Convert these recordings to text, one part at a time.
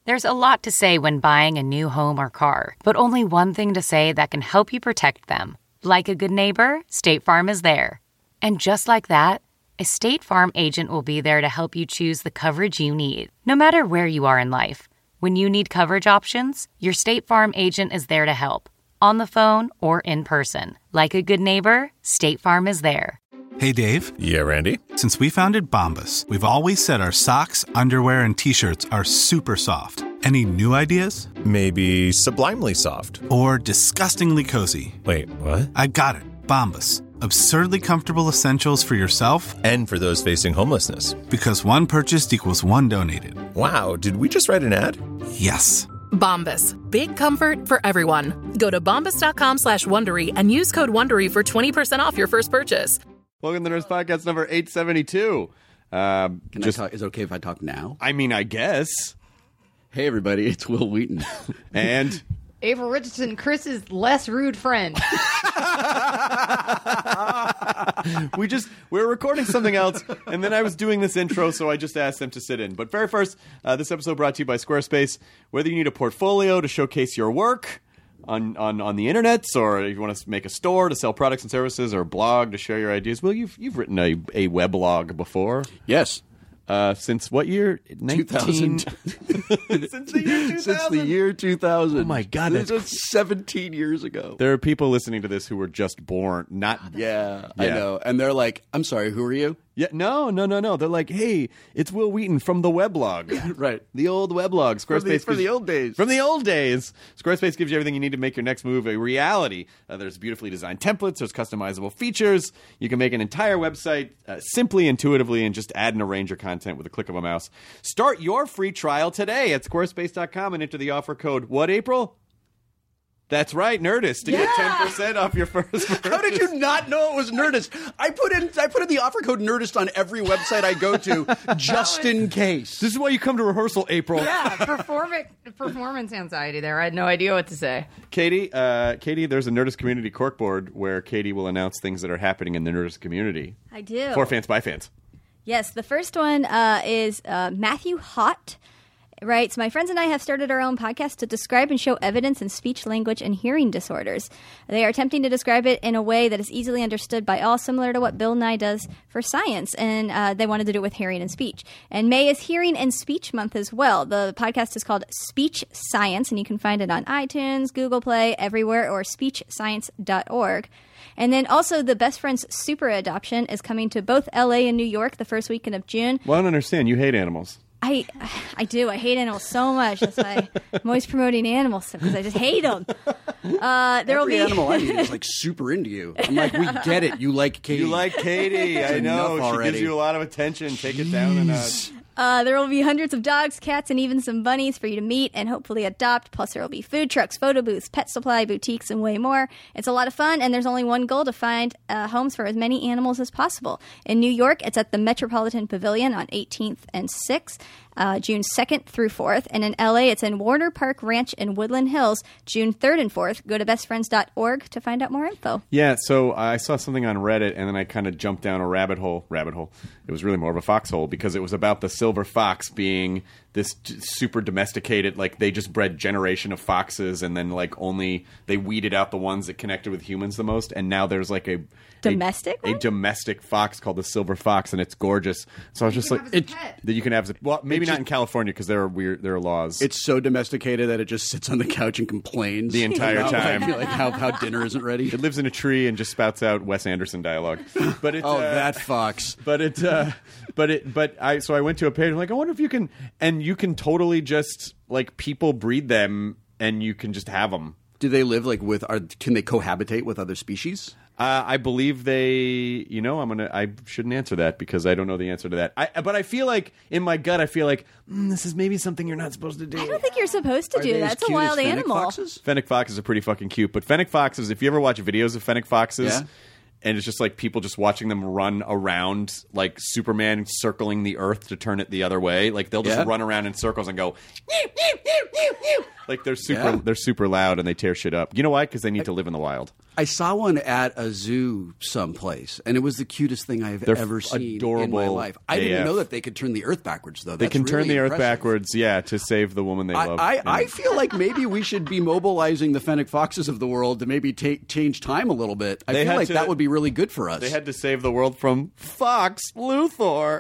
There's a lot to say when buying a new home or car, but only one thing to say that can help you protect them. Like a good neighbor, State Farm is there. And just like that, a State Farm agent will be there to help you choose the coverage you need, no matter where you are in life. When you need coverage options, your State Farm agent is there to help, on the phone or in person. Like a good neighbor, State Farm is there. Hey, Dave. Yeah, Randy. Since we founded Bombas, we've always said our socks, underwear, and T-shirts are super soft. Any new ideas? Maybe sublimely soft. Or disgustingly cozy. Wait, what? I got it. Bombas. Absurdly comfortable essentials for yourself and for those facing homelessness. Because one purchased equals one donated. Wow, did we just write an ad? Yes. Bombas. Big comfort for everyone. Go to bombas.com/Wondery and use code Wondery for 20% off your first purchase. Welcome to the Nerdist Podcast number 872. I talk? Is it okay if I talk now? I mean, I guess. Hey, everybody, it's Will Wheaton. And Ava Richardson, Chris's less rude friend. We're recording something else, and then I was doing this intro, so I just asked them to sit in. But very first, this episode brought to you by Squarespace. Whether you need a portfolio to showcase your work on the internet, or if you want to make a store to sell products and services, or a blog to share your ideas, well, you've written a weblog before. Yes. Since what year? 2000. Since the year 2000. Since the year 2000. Oh my God, this was 17 years ago. There are people listening to this who were just born, not. Yeah, I know. And they're like, I'm sorry, who are you? Yeah, no. They're like, hey, it's Will Wheaton from the weblog. Right. The old weblog. Squarespace. From the old days. From the old days. Squarespace gives you everything you need to make your next move a reality. There's beautifully designed templates. There's customizable features. You can make an entire website simply, intuitively, and just add and arrange your content with a click of a mouse. Start your free trial today at squarespace.com and enter the offer code, what, April? That's right, Nerdist, to get 10% off your first purchase. How did you not know it was Nerdist? I put in the offer code Nerdist on every website I go to, just in case. This is why you come to rehearsal, April. Yeah, performance anxiety there. I had no idea what to say. Katie, there's a Nerdist community corkboard where Katie will announce things that are happening in the Nerdist community. I do. For fans, by fans. Yes, the first one is Matthew Hott. Right. So my friends and I have started our own podcast to describe and show evidence in speech, language, and hearing disorders. They are attempting to describe it in a way that is easily understood by all, similar to what Bill Nye does for science. And they wanted to do it with hearing and speech. And May is Hearing and Speech Month as well. The podcast is called Speech Science, and you can find it on iTunes, Google Play, everywhere, or speechscience.org. And then also the Best Friends Super Adoption is coming to both LA and New York the first weekend of June. Well, I don't understand. You hate animals. I do. I hate animals so much. That's why I'm always promoting animals, because I just hate them. Every animal I meet is like super into you. I'm like, we get it. You like Katie. You like Katie. I know. She gives you a lot of attention. Take it down a notch. There will be hundreds of dogs, cats, and even some bunnies for you to meet and hopefully adopt. Plus, there will be food trucks, photo booths, pet supply, boutiques, and way more. It's a lot of fun, and there's only one goal: to find homes for as many animals as possible. In New York, it's at the Metropolitan Pavilion on 18th and 6th. June 2nd through 4th. And in LA, it's in Warner Park Ranch in Woodland Hills, June 3rd and 4th. Go to bestfriends.org to find out more info. Yeah, so I saw something on Reddit, and then I kind of jumped down a rabbit hole. It was really more of a foxhole, because it was about the silver fox being this super domesticated, like they just bred generation of foxes, and then like only they weeded out the ones that connected with humans the most, and now there's like a domestic fox called the silver fox, and it's gorgeous. So I was just like, that you can have, well, maybe not in California, because there are laws. It's so domesticated that it just sits on the couch and complains the entire time. Like how dinner isn't ready. It lives in a tree and just spouts out Wes Anderson dialogue. But it, that fox. So I went to a page, I'm like, I wonder if you can, and you can totally just like people breed them, and you can just have them. Do they live like can they cohabitate with other species? I believe they, I shouldn't answer that because I don't know the answer to that. But I feel like, in my gut, this is maybe something you're not supposed to do. I don't think you're supposed to do that. It's a wild animal. Foxes? Fennec foxes are pretty fucking cute. But fennec foxes, if you ever watch videos of fennec foxes, and it's just like people just watching them run around like Superman circling the earth to turn it the other way. Like they'll just run around in circles and go, like they're super loud and they tear shit up. You know why? Because they need to live in the wild. I saw one at a zoo someplace, and it was the cutest thing I've ever seen in my life. I didn't know that they could turn the Earth backwards, though. They can turn the Earth impressive. backwards, to save the woman they love. I feel like maybe we should be mobilizing the Fennec Foxes of the world to maybe change time a little bit. I feel like that would be really good for us. They had to save the world from Fox Luthor.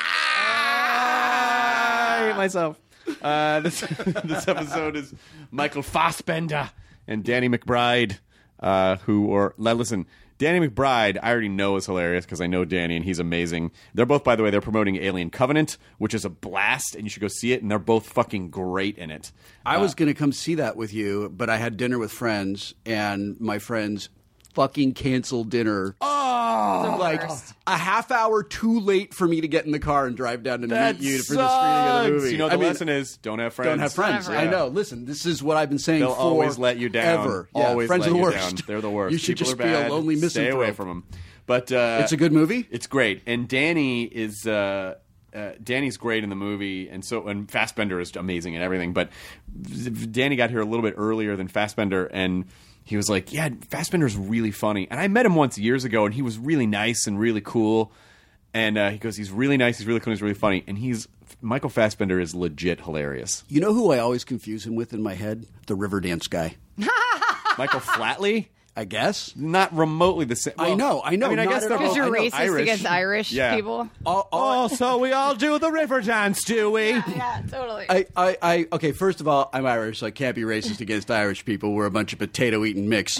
I hate myself. This episode is Michael Fassbender and Danny McBride, listen, Danny McBride, I already know is hilarious because I know Danny and he's amazing. They're both, by the way, they're promoting Alien Covenant, which is a blast, and you should go see it, and they're both fucking great in it. I was going to come see that with you, but I had dinner with friends, and my friends fucking canceled dinner. Oh! Like a half hour too late for me to get in the car and drive down to meet you for the screening of the movie. You know, the lesson is don't have friends. Don't have friends. I know. Listen, this is what I've been saying They'll always let you down. Ever. Always friends let are the you worst. down. They're the worst. You should People just are be bad. a lonely misanthrope. Stay away from them. But it's a good movie. It's great, and Danny is Danny's great in the movie, and Fassbender is amazing and everything. But Danny got here a little bit earlier than Fassbender, and he was like, "Yeah, Fassbender's really funny." And I met him once years ago, and he was really nice and really cool. And he goes, "He's really nice, he's really cool, he's really funny." And Michael Fassbender is legit hilarious. You know who I always confuse him with in my head? The Riverdance guy. Michael Flatley? I guess. Not remotely the same. Well, I know. I mean, I guess they're Because both you're racist Irish. against Irish people. Oh, so we all do the river dance, do we? Yeah, totally. Okay, first of all, I'm Irish, so I can't be racist against Irish people. We're a bunch of potato-eating mix.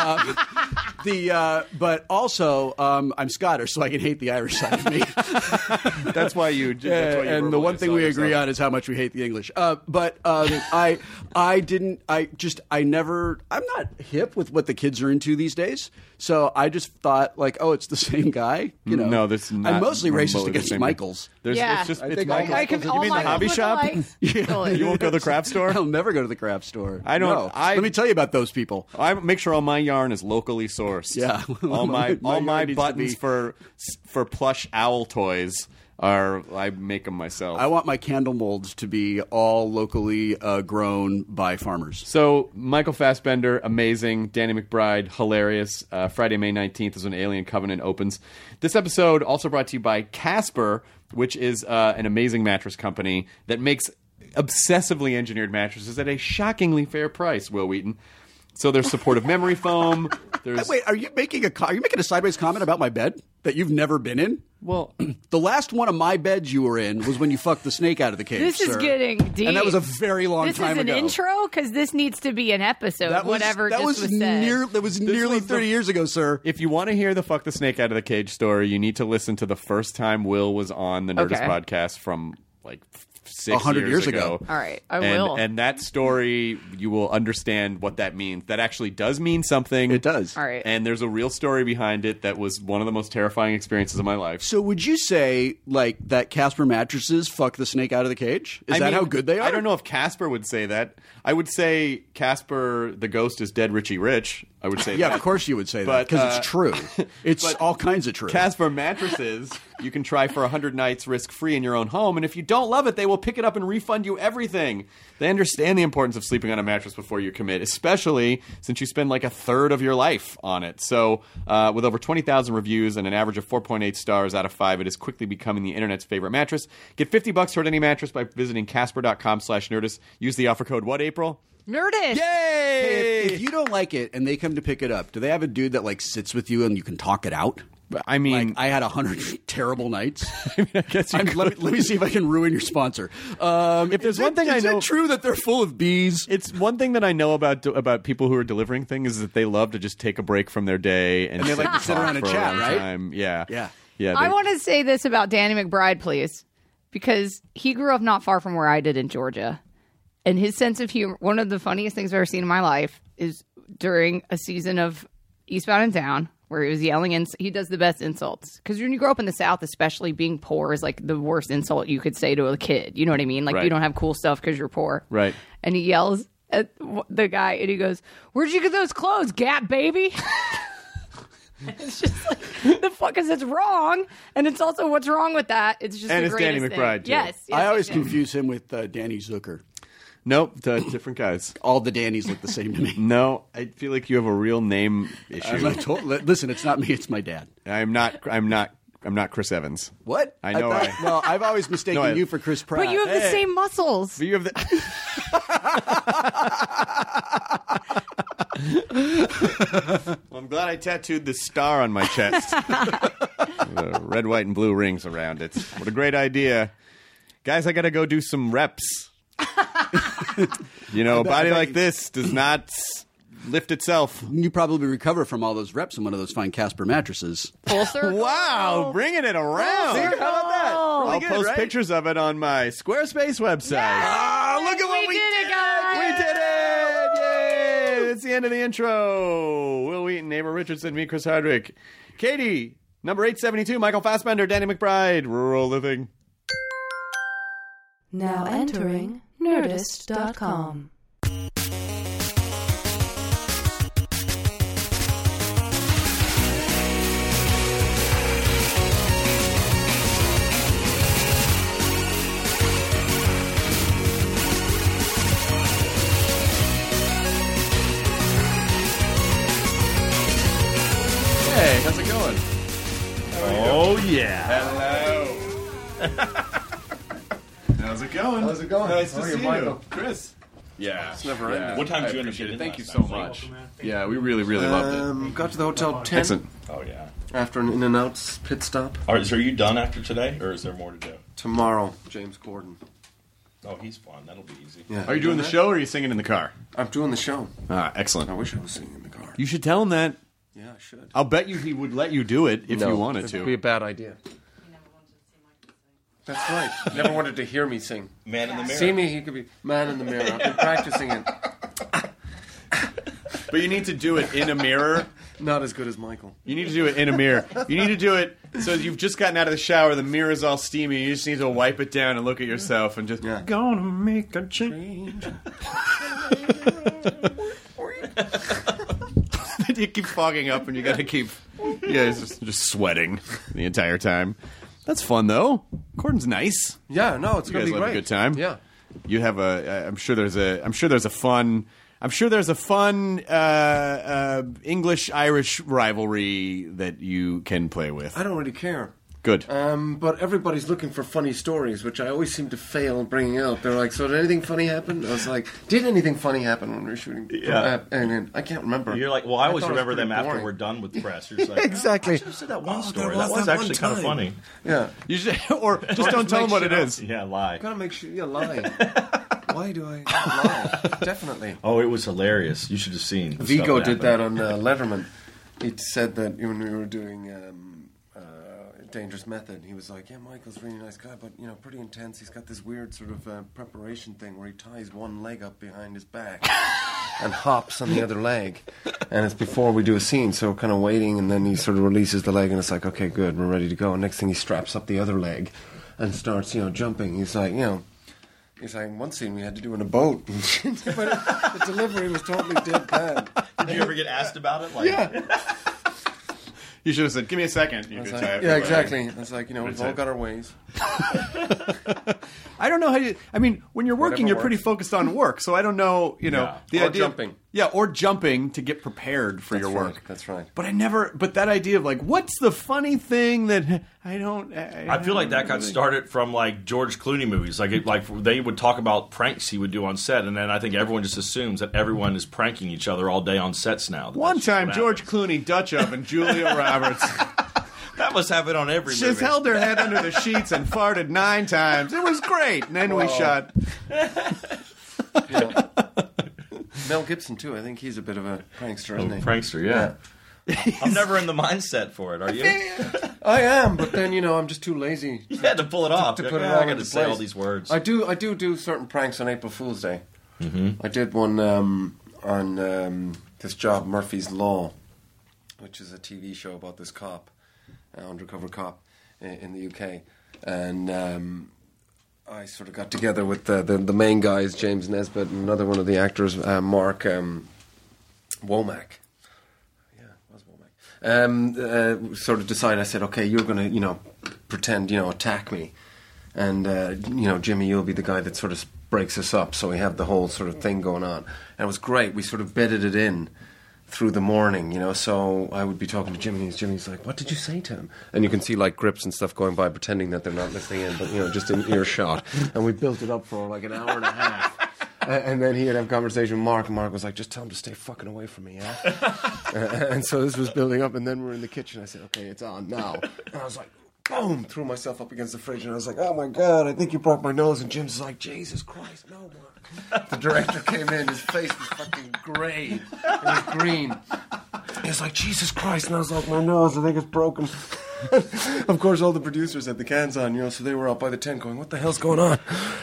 But also, I'm Scottish, so I can hate the Irish side of me. That's why you. And the one thing we agree on is how much we hate the English. I'm not hip with what the kids are into these days. So I just thought, like, oh, it's the same guy. You know, no, that's not. I'm mostly racist against Michaels. It's Michaels. You mean the hobby shop? You won't go to the craft store? I'll never go to the craft store. I don't. No. Let me tell you about those people. I make sure all my yarn is locally sourced. Yeah, all my buttons for plush owl toys I make them myself. I want my candle molds to be all locally grown by farmers. So Michael Fassbender, amazing. Danny McBride, hilarious. Friday, May 19th is when Alien Covenant opens. This episode also brought to you by Casper, which is an amazing mattress company that makes obsessively engineered mattresses at a shockingly fair price, Will Wheaton. So there's supportive memory foam. Wait, are you making a sideways comment about my bed that you've never been in? Well, the last one of my beds you were in was when you fucked the snake out of the cage. This is getting deep, and that was a very long time ago. This is an intro because this needs to be an episode. That was said. That was nearly 30 years ago, sir. If you want to hear the fuck the snake out of the cage story, you need to listen to the first time Will was on the Nerdist podcast from like 100 years ago. All right, I will. And that story, you will understand what that means. That actually does mean something. It does. All right. And there's a real story behind it that was one of the most terrifying experiences of my life. So would you say, like, that Casper mattresses fuck the snake out of the cage? Is that how good they are? I don't know if Casper would say that. I would say Casper the ghost is dead Richie Rich. I would say yeah, that. of course you would say that, because it's true. It's all kinds of true. Casper mattresses, you can try for 100 nights risk-free in your own home, and if you don't love it, they will pick it up and refund you everything. They understand the importance of sleeping on a mattress before you commit, especially since you spend like a third of your life on it. So with over 20,000 reviews and an average of 4.8 stars out of 5, it is quickly becoming the internet's favorite mattress. Get $50 toward any mattress by visiting Casper.com/Nerdist. Use the offer code what, April? Nerdist. Yay! Hey, if you don't like it and they come to pick it up, do they have a dude that like sits with you and you can talk it out? I mean, like, I had 100 terrible nights. I guess you let me see if I can ruin your sponsor. If there's one thing I know, is it true that they're full of bees? It's one thing that I know about people who are delivering things is that they love to just take a break from their day and they like to sit around and chat, right? Time. Yeah. I want to say this about Danny McBride, please, because he grew up not far from where I did in Georgia. And his sense of humor, one of the funniest things I've ever seen in my life is during a season of Eastbound and Down, where he was yelling, and he does the best insults. Because when you grow up in the South, especially, being poor is like the worst insult you could say to a kid. You know what I mean? Like, you don't have cool stuff because you're poor. Right. And he yells at the guy, and he goes, "Where'd you get those clothes, Gap baby?" It's just like, the fuck is it's wrong, and it's also what's wrong with that. It's just and the it's Danny greatest McBride thing. too. Yes, I always confuse him with Danny Zucker. Nope, different guys. All the Dannys look the same to me. No, I feel like you have a real name issue. Listen, it's not me, it's my dad. I'm not Chris Evans. What? I know. Well, I've always mistaken you for Chris Pratt. But you have the same muscles. But you have the. Well, I'm glad I tattooed the star on my chest. The red, white, and blue rings around it. What a great idea. Guys, I got to go do some reps. A body like this does not lift itself. You probably recover from all those reps in one of those fine Casper mattresses. Full circle. Wow, bringing it around. How about that? Really I'll good, post right? pictures of it on my Squarespace website. Oh, look at what we did it, guys. We did it! Yay! It's the end of the intro. Will Wheaton, Ava Richardson, me, Chris Hardwick. Katie, number 872, Michael Fassbender, Danny McBride, Rural Living. Now entering Nerdist.com. Hey, how's it going? Oh, yeah. Hello. How's it going? How's it going? Nice to see Michael? you. Chris. Yeah. It's never ended. What time did you end up getting in? Thank you last so night? much. Yeah, we really loved it. Got to the hotel 10 Excellent. Oh, yeah. after an In-N-Out pit stop. All right, so are you done after today, or is there more to do? Tomorrow, James Corden. Oh, he's fun. That'll be easy. Yeah. Are you doing the show or are you singing in the car? I'm doing the show. Ah, excellent. I wish I was singing in the car. You should tell him that. Yeah, I should. I'll bet you he would let you do it if you wanted It'd be a to. bad idea. That's right. Never wanted to hear me sing. Man in the mirror. See me, he could be man in the mirror. I've been practicing it. But you need to do it in a mirror. Not as good as Michael. You need to do it in a mirror. You need to do it so you've just gotten out of the shower, the mirror's all steamy, you just need to wipe it down and look at yourself and just, gonna make a change. You keep fogging up and you gotta keep, just sweating the entire time. That's fun, though. Corden's nice. Yeah, no, it's You going guys to be have great. a good time. Yeah. You have I'm sure there's a fun English-Irish rivalry that you can play with. I don't really care. Good. But everybody's looking for funny stories, which I always seem to fail bringing out. They're like, so did anything funny happen? I was like, did anything funny happen when we were shooting? Yeah. And I can't remember. You're like, well, I always thought it was remember them pretty after boring. we're done with the press. You're just like, Exactly. I just said that one story. there That was that actually one kind of time. funny. Yeah. You should, or just don't tell them what it is. Yeah, lie. Gotta make sure you lie. Why do I lie? Definitely. Oh, it was hilarious. You should have seen. the Vigo stuff did that happened. on Letterman. He said that when we were doing Dangerous Method, he was like, yeah, Michael's a really nice guy, but, pretty intense. He's got this weird sort of preparation thing where he ties one leg up behind his back and hops on the other leg. And it's before we do a scene, so kind of waiting, and then he sort of releases the leg, and it's like, okay, good, we're ready to go. And next thing he straps up the other leg and starts, jumping. He's like, He's like, one scene we had to do in a boat. But the delivery was totally dead bad. Did you ever get asked about it? Yeah. You should have said, give me a second. You I was could like, tie it yeah, for exactly. It's like, we've all got our ways. I don't know how you. I mean, when you're working, Whatever you're pretty works. focused on work. So I don't know. The Or idea. jumping. Yeah, or jumping to get prepared for your work. Right, that's right. But I never. But that idea of like, what's the funny thing that I don't. I feel like that got started from like George Clooney movies. Like they would talk about pranks he would do on set, and then I think everyone just assumes that everyone is pranking each other all day on sets now. One time, George Clooney, Dutch oven, Julia Roberts. That must happen on every movie. She's held her head under the sheets and farted 9 times. It was great. And then we shot. Yeah. Mel Gibson, too. I think he's a bit of a prankster, isn't he? Prankster, yeah. I'm never in the mindset for it, are you? I am, but then, I'm just too lazy. You had to pull it off. To put it I all got into to say all place. these words. I do certain pranks on April Fool's Day. Mm-hmm. I did one on this job, Murphy's Law, which is a TV show about this cop, undercover cop in the UK. And I sort of got together with the main guys, James Nesbitt, and another one of the actors, Mark Womack. Yeah, it was Womack. Sort of decided, I said, okay, you're going to, pretend, attack me. And, Jimmy, you'll be the guy that sort of breaks us up. So we have the whole sort of thing going on. And it was great. We sort of bedded it in through the morning, you know. So I would be talking to Jimmy, and Jimmy's like, "What did you say to him?" And you can see like grips and stuff going by, pretending that they're not listening in, but, you know, just in earshot. And we built it up for like an hour and a half. And then he'd have a conversation with Mark, and Mark was like, "Just tell him to stay fucking away from me, yeah?" And so this was building up, and then we're in the kitchen. I said, "Okay, it's on now." And I was like, boom, threw myself up against the fridge, and I was like, "Oh my God, I think you broke my nose." And Jim's like, "Jesus Christ, no, Mark." The director came in, his face was fucking grey. It was green. He was like, "Jesus Christ." And I was like, "My nose, I think it's broken." Of course, all the producers had the cans on, you know, so they were up by the tent going, "What the hell's going on?"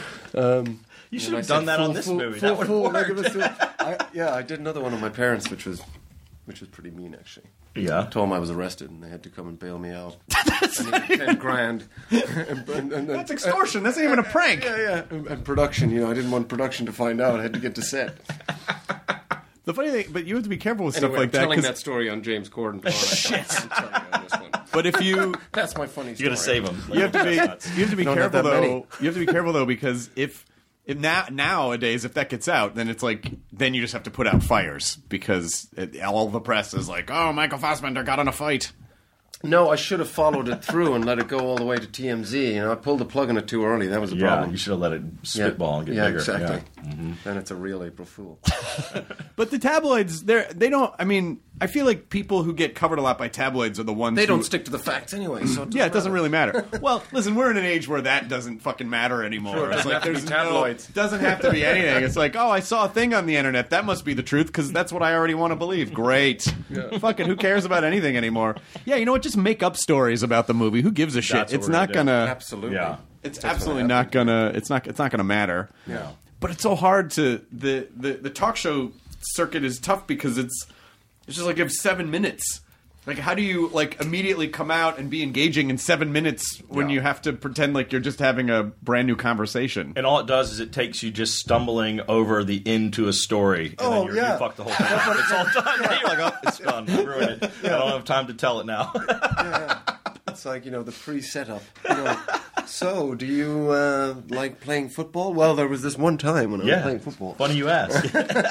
You should have done that on this movie. That would have worked. I did another one on my parents, which was pretty mean, actually. Yeah. I told them I was arrested, and they had to come and bail me out. $10,000. and that's extortion. That's not even a prank. Yeah. And production, you know, I didn't want production to find out. I had to get to set. The funny thing, but you have to be careful with Anyway, stuff like that. I'm telling that story on James Corden tomorrow. But if you, that's my funny story. You got to save him. You have to be careful though. You have to be careful though, because if nowadays, if that gets out, then it's like, then you just have to put out fires, because all the press is like, "Oh, Michael Fassbender got in a fight." No, I should have followed it through and let it go all the way to TMZ. You know, I pulled the plug on it too early. That was a problem. You should have let it spitball and get bigger. Exactly. Yeah, exactly. Then it's a real April Fool. But the tabloids, they don't. I mean, I feel like people who get covered a lot by tabloids are the ones they don't stick to the facts anyway. So it doesn't really matter. Well, listen, we're in an age where that doesn't fucking matter anymore. Sure, it's like there's tabloids. Doesn't have to be anything. It's like, oh, I saw a thing on the internet. That must be the truth, because that's what I already want to believe. Great. Yeah. Fucking who cares about anything anymore? Yeah, you know what? Just make up stories about the movie. Who gives a shit? It's not gonna. Absolutely. Yeah. It's absolutely not gonna. It's not gonna matter. Yeah. But it's so hard to the talk show circuit is tough, because it's just like you have 7 minutes. Like, how do you like immediately come out and be engaging in 7 minutes when you have to pretend like you're just having a brand new conversation? And all it does is it takes you just stumbling over the end to a story, and then you fuck the whole thing. It's all done. You're like, "Oh, it's done. I ruined it. I don't have time to tell it now." It's like, you know, the pre-setup. You know, so, do you like playing football? Well, there was this one time when I was playing football. Funny you ask.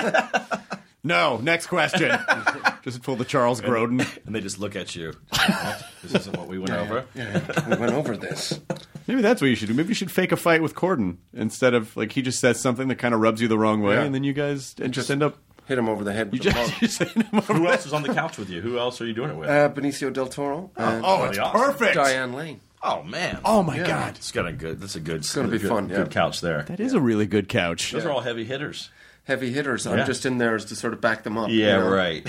No, next question. Just pull the Charles Grodin. And they just look at you. This isn't what we went over. Yeah, we went over this. Maybe that's what you should do. Maybe you should fake a fight with Corden, instead of, like, he just says something that kind of rubs you the wrong way, and then you guys just end up... Hit him over the head with the plug. Who else is on the couch with you? Who else are you doing it with? Benicio del Toro. It's perfect. Diane Lane. Oh man! Oh my God! It's got a good. That's a good. It's going to be fun. Good couch there. That is a really good couch. Those are all heavy hitters. Heavy hitters. I'm just in there to sort of back them up. Yeah, you know? right.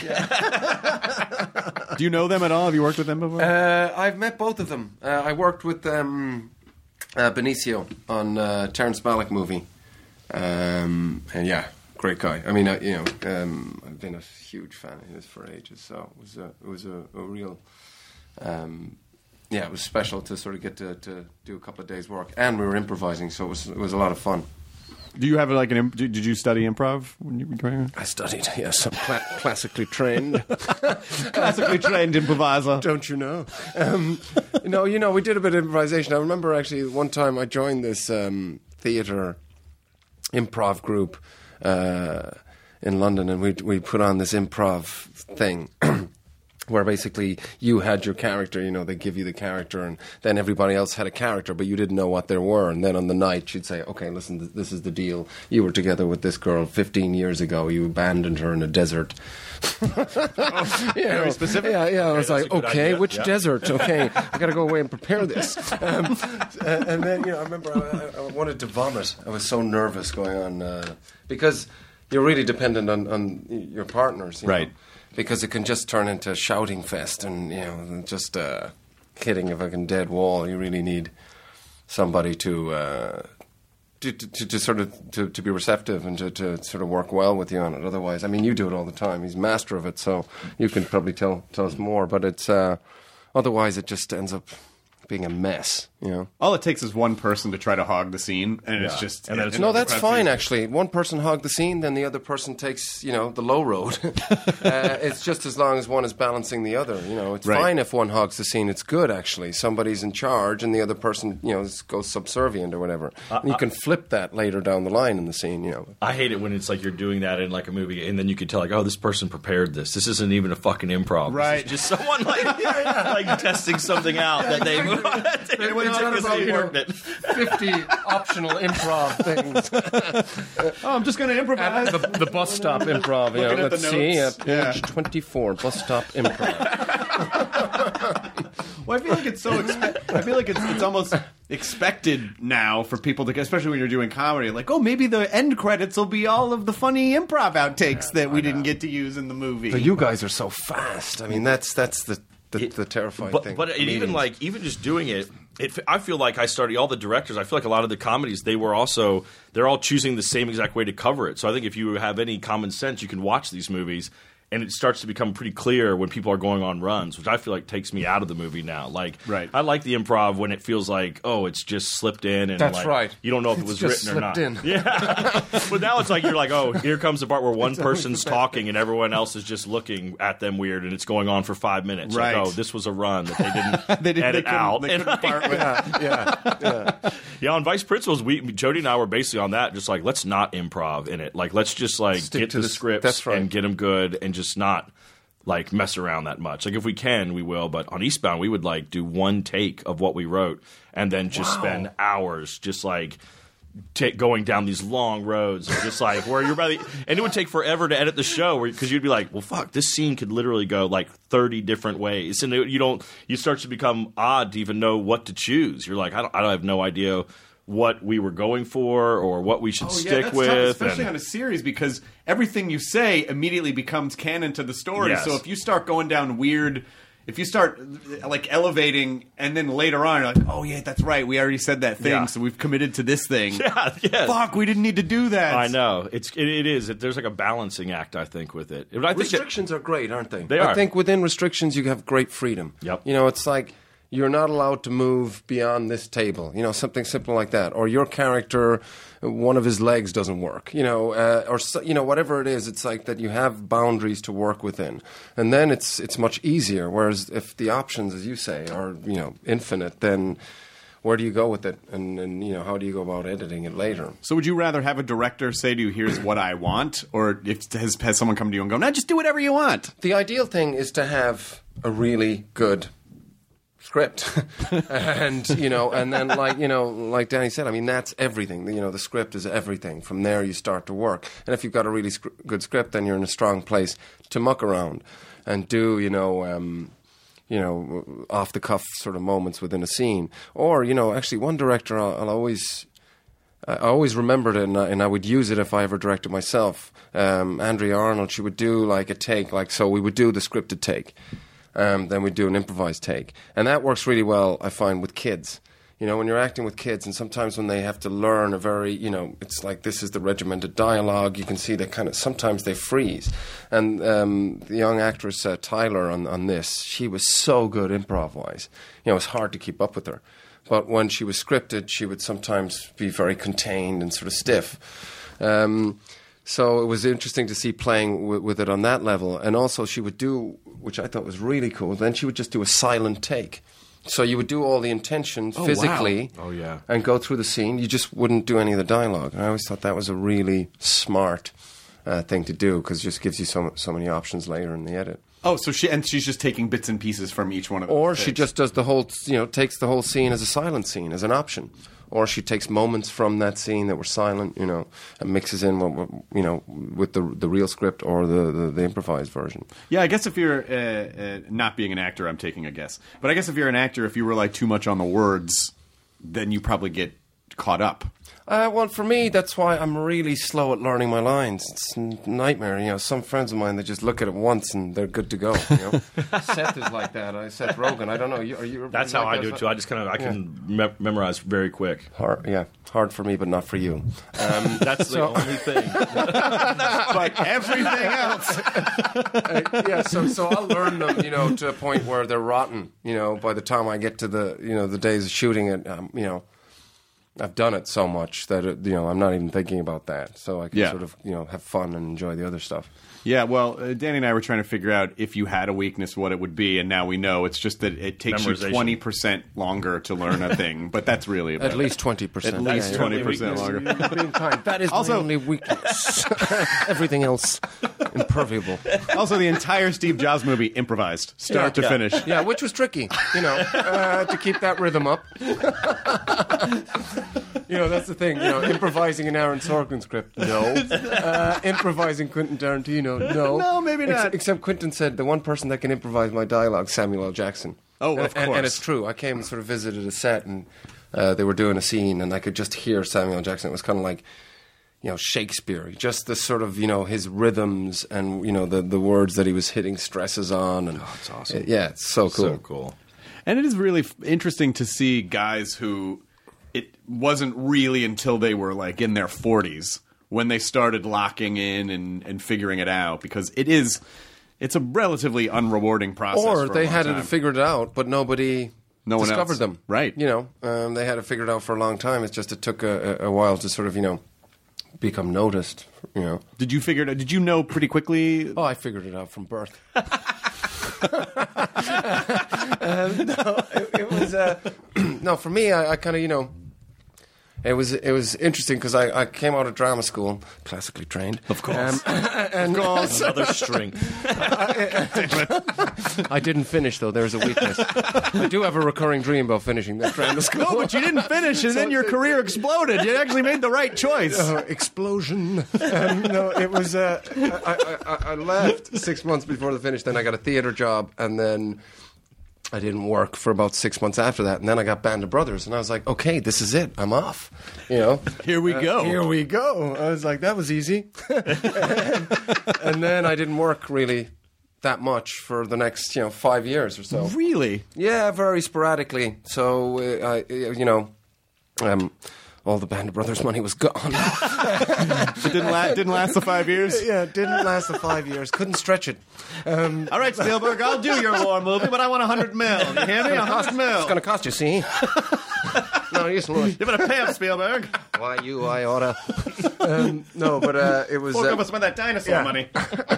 Do you know them at all? Have you worked with them before? I've met both of them. I worked with Benicio on Terrence Malick movie, and great guy. I mean, I've been a huge fan of his for ages. So it was a real. It was special to sort of get to do a couple of days' work, and we were improvising, so it was a lot of fun. Do you have like did you study improv when you were growing up? I studied, yes. I'm classically trained. Classically trained improviser. Don't you know? We did a bit of improvisation. I remember actually one time I joined this theatre improv group in London, and we put on this improv thing. Where basically you had your character, you know, they give you the character, and then everybody else had a character, but you didn't know what they were. And then on the night, you'd say, okay, listen, this is the deal. You were together with this girl 15 years ago. You abandoned her in a desert. Very specific. Yeah. I was like, okay, which desert? Okay, I got to go away and prepare this. And then, I remember I wanted to vomit. I was so nervous going on because you're really dependent on your partners, right? Because it can just turn into a shouting fest and, just hitting a fucking dead wall. You really need somebody to sort of to be receptive and to sort of work well with you on it. Otherwise, I mean, you do it all the time. He's master of it, so you can probably tell us more. But it's otherwise it just ends up being a mess. You know, all it takes is one person to try to hog the scene, and it's just no, that's fine actually. One person hog the scene, then the other person takes the low road. It's just as long as one is balancing the other. You know, it's fine if one hogs the scene. It's good actually. Somebody's in charge, and the other person goes subservient or whatever. And you can flip that later down the line in the scene. You know, I hate it when it's like you're doing that in like a movie, and then you can tell like, oh, this person prepared this. This isn't even a fucking improv. Right, this is just someone like testing something out that they. About 50 optional improv things. I'm just going to improvise. The bus stop improv. Let's see. Page 24, bus stop improv. Well, I feel like it's so. I feel like it's almost expected now for people to, especially when you're doing comedy. Like, oh, maybe the end credits will be all of the funny improv outtakes that we didn't get to use in the movie. But you guys are so fast. I mean, that's the terrifying thing. But even just doing it, I feel like I started all the directors. I feel like a lot of the comedies they're all choosing the same exact way to cover it. So I think if you have any common sense, you can watch these movies. And it starts to become pretty clear when people are going on runs, which I feel like takes me out of the movie now. Like, I like the improv when it feels like, oh, it's just slipped in, and that's right. You don't know if it was written or not. In. Yeah, but now it's like you're like, oh, here comes the part where one person's talking and everyone else is just looking at them weird, and it's going on for 5 minutes. Right. Like, oh, this was a run that they didn't edit out. They couldn't part with. Yeah. On Vice Principals, Jody and I were basically on that, just like let's not improv in it. Like let's just get the scripts and get them good, and just not like mess around that much. Like if we can, we will. But on Eastbound, we would like do one take of what we wrote, and then just spend hours just like going down these long roads, just like where you're and it would take forever to edit the show, because you'd be like, well, fuck, this scene could literally go like 30 different ways, and you start to become odd to even know what to choose. You're like, I don't have no idea what we were going for or what we should stick with. Tough, especially on a series, because everything you say immediately becomes canon to the story. Yes. So if you start going down weird, if you start like elevating, and then later on you're like, oh yeah, that's right, we already said that thing, so we've committed to this thing. Fuck, we didn't need to do that. I know. It is. There's like a balancing act, I think, with it. But I think restrictions are great, aren't they? They are. I think within restrictions you have great freedom. Yep. It's like, you're not allowed to move beyond this table, something simple like that. Or your character, one of his legs doesn't work, or whatever it is. It's like that you have boundaries to work within. And then it's much easier. Whereas if the options, as you say, are, infinite, then where do you go with it? And how do you go about editing it later? So would you rather have a director say to you, here's what I want? Or has someone come to you and go, no, just do whatever you want? The ideal thing is to have a really good script. And then like Danny said, I mean, that's everything. The script is everything. From there you start to work. And if you've got a really good script, then you're in a strong place to muck around and do off the cuff sort of moments within a scene. Or actually one director I always remembered it, and I would use it if I ever directed myself. Andrea Arnold, she would do like a take, so we would do the scripted take. Then we do an improvised take. And that works really well, I find, with kids. When you're acting with kids, and sometimes when they have to learn a very, it's like this is the regimented dialogue, you can see that sometimes they freeze. And the young actress, Tyler, on this, she was so good improv-wise. It was hard to keep up with her. But when she was scripted, she would sometimes be very contained and sort of stiff. So it was interesting to see playing with it on that level. And also she would do, which I thought was really cool, then she would just do a silent take. So you would do all the intention physically and go through the scene. You just wouldn't do any of the dialogue. And I always thought that was a really smart thing to do, because it just gives you so many options later in the edit. Oh, so she's just taking bits and pieces from each one of those. Or takes. She just does the whole, takes the whole scene as a silent scene, as an option. Or she takes moments from that scene that were silent, and mixes in, with the real script or the improvised version. Yeah, I guess if you're not being an actor, I'm taking a guess. But I guess if you're an actor, if you rely too much on the words, then you probably get caught up. Well, for me, that's why I'm really slow at learning my lines. It's a nightmare. You know, some friends of mine, they just look at it once and they're good to go. You know? Seth is like that. Seth Rogen. I don't know. Are you? That's how I do it too. I just I can memorize very quick. Hard for me, but not for you. That's the only thing. But everything else. So I'll learn them, you know, to a point where they're rotten. You know, by the time I get to the days of shooting it, you know. I've done it so much that I'm not even thinking about that, so I can sort of have fun and enjoy the other stuff. Yeah, well, Danny and I were trying to figure out if you had a weakness, what it would be, and now we know. It's just that it takes you 20% longer to learn a thing, but that's really about at least 20%. At least 20% longer. Being kind. That is also my only weakness. Everything else imperviable. Also, the entire Steve Jobs movie improvised, start to finish. Yeah, which was tricky, to keep that rhythm up. That's the thing. Improvising an Aaron Sorkin script, no. Improvising Quentin Tarantino, no. No, maybe not. Except Quentin said the one person that can improvise my dialogue, Samuel L. Jackson. Oh, of course. And it's true. I came and sort of visited a set, and they were doing a scene, and I could just hear Samuel L. Jackson. It was kind of like, Shakespeare. Just the sort of, his rhythms and, the words that he was hitting stresses on. And it's awesome. Yeah, it's so cool. So cool. And it is really interesting to see guys who... It wasn't really until they were like in their 40s when they started locking in and figuring it out, because it's a relatively unrewarding process. Or they had it figured out, but no one discovered them. Right. They had it figured out for a long time. It's just it took a while to sort of, become noticed. Did you figure it out? Did you know pretty quickly? Oh, I figured it out from birth. It was no, for me, I kind of, It was interesting because I came out of drama school, classically trained. Of course. And another string. I didn't finish, though. There's a weakness. I do have a recurring dream about finishing that drama school. No, but you didn't finish, and then your career exploded. You actually made the right choice. Explosion. No, it was... I left 6 months before the finish. Then I got a theater job, and then... I didn't work for about 6 months after that, and then I got Band of Brothers, and I was like, okay, this is it. I'm off. Here we go. Here we go. I was like, that was easy. And then I didn't work really that much for the next, 5 years or so. Really? Yeah, very sporadically. So, all the Band of Brothers money was gone. It didn't last the 5 years? Yeah, it didn't last the 5 years. Couldn't stretch it. All right, Spielberg, I'll do your war movie, but I want $100 million. You hear me? $100 million. It's going to cost you, see? No, you better pay up, Spielberg. Why you? I oughta. No, but it was... Fork up some of that dinosaur money.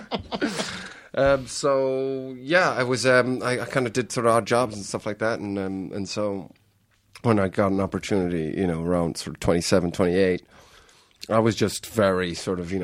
So, yeah, I was... I kind of did sort of odd jobs and stuff like that, and so... When I got an opportunity, around sort of 27, 28, I was just very sort of,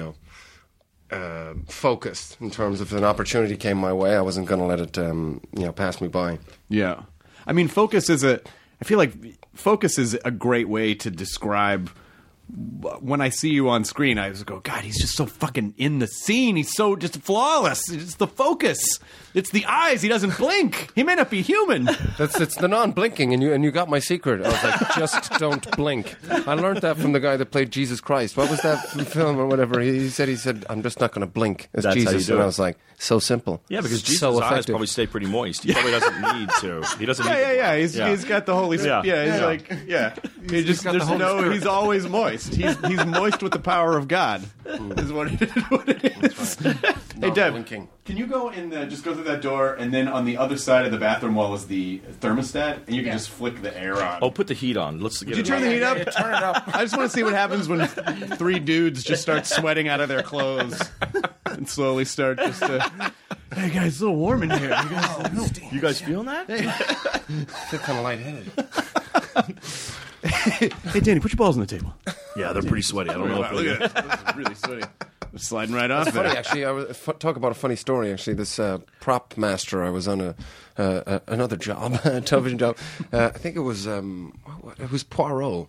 focused in terms of an opportunity came my way. I wasn't going to let it, pass me by. Yeah. I mean, I feel like focus is a great way to describe... When I see you on screen, I just go, God, he's just so fucking in the scene. He's so just flawless. It's the focus. It's the eyes. He doesn't blink. He may not be human. It's the non-blinking, and you got my secret. I was like, just don't blink. I learned that from the guy that played Jesus Christ. What was that film or whatever? He said, I'm just not going to blink as That's Jesus. And I was like, so simple. Yeah, because Jesus' so eyes probably stay pretty moist. He probably doesn't need to. He doesn't. Yeah. He's got the Holy Spirit. He's he's always moist. He's moist with the power of God. Is what it is. Right. Hey, Deb, blinking. Can you go just go through that door, and then on the other side of the bathroom wall is the thermostat, and you can just flick the air on. Oh, put the heat on. Let's get. Did you turn the heat up? Turn it up. I just want to see what happens when 3 dudes just start sweating out of their clothes and slowly start just to... Hey guys, it's a little warm in here. You guys feeling that? I feel kind of lightheaded. Hey, Danny, put your balls on the table. Yeah, they're pretty sweaty. I don't know. Look at it. This is really sweaty. It's sliding right off. It's funny, actually. Talk about a funny story. Actually, this prop master. I was on another job, a television job. I think it was Poirot.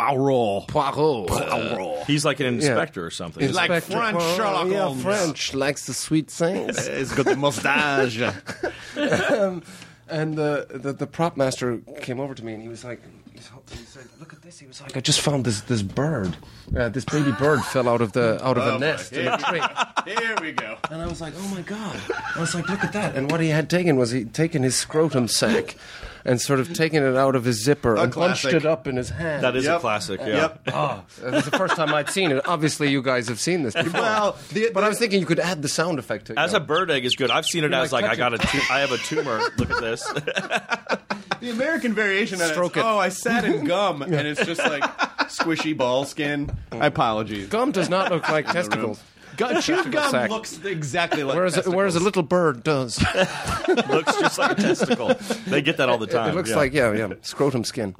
He's like an inspector or something. He's like French Sherlock Holmes. Yeah, French likes the sweet things. He's got the mustache. And the prop master came over to me and he was like, he said, look at this. He was like, I just found this bird. This baby bird fell out of a nest in a tree. Here we go. And I was like, oh my God. I was like, look at that. And what he had taken was he'd taken his scrotum sack and sort of taken it out of his zipper and bunched it up in his hand. That is a classic, yeah. Oh, it was the first time I'd seen it. Obviously, you guys have seen this before. Well, but I was thinking you could add the sound effect to it. As a bird egg is good. I've seen it as like I have a tumor. Look at this. The American variation of it. Oh, I sat in gum, and it's just like squishy ball skin. Apologies. Gum does not look like testicles. Chewed gum looks exactly like whereas a little bird does. Looks just like a testicle. They get that all the time. It looks like, scrotum skin.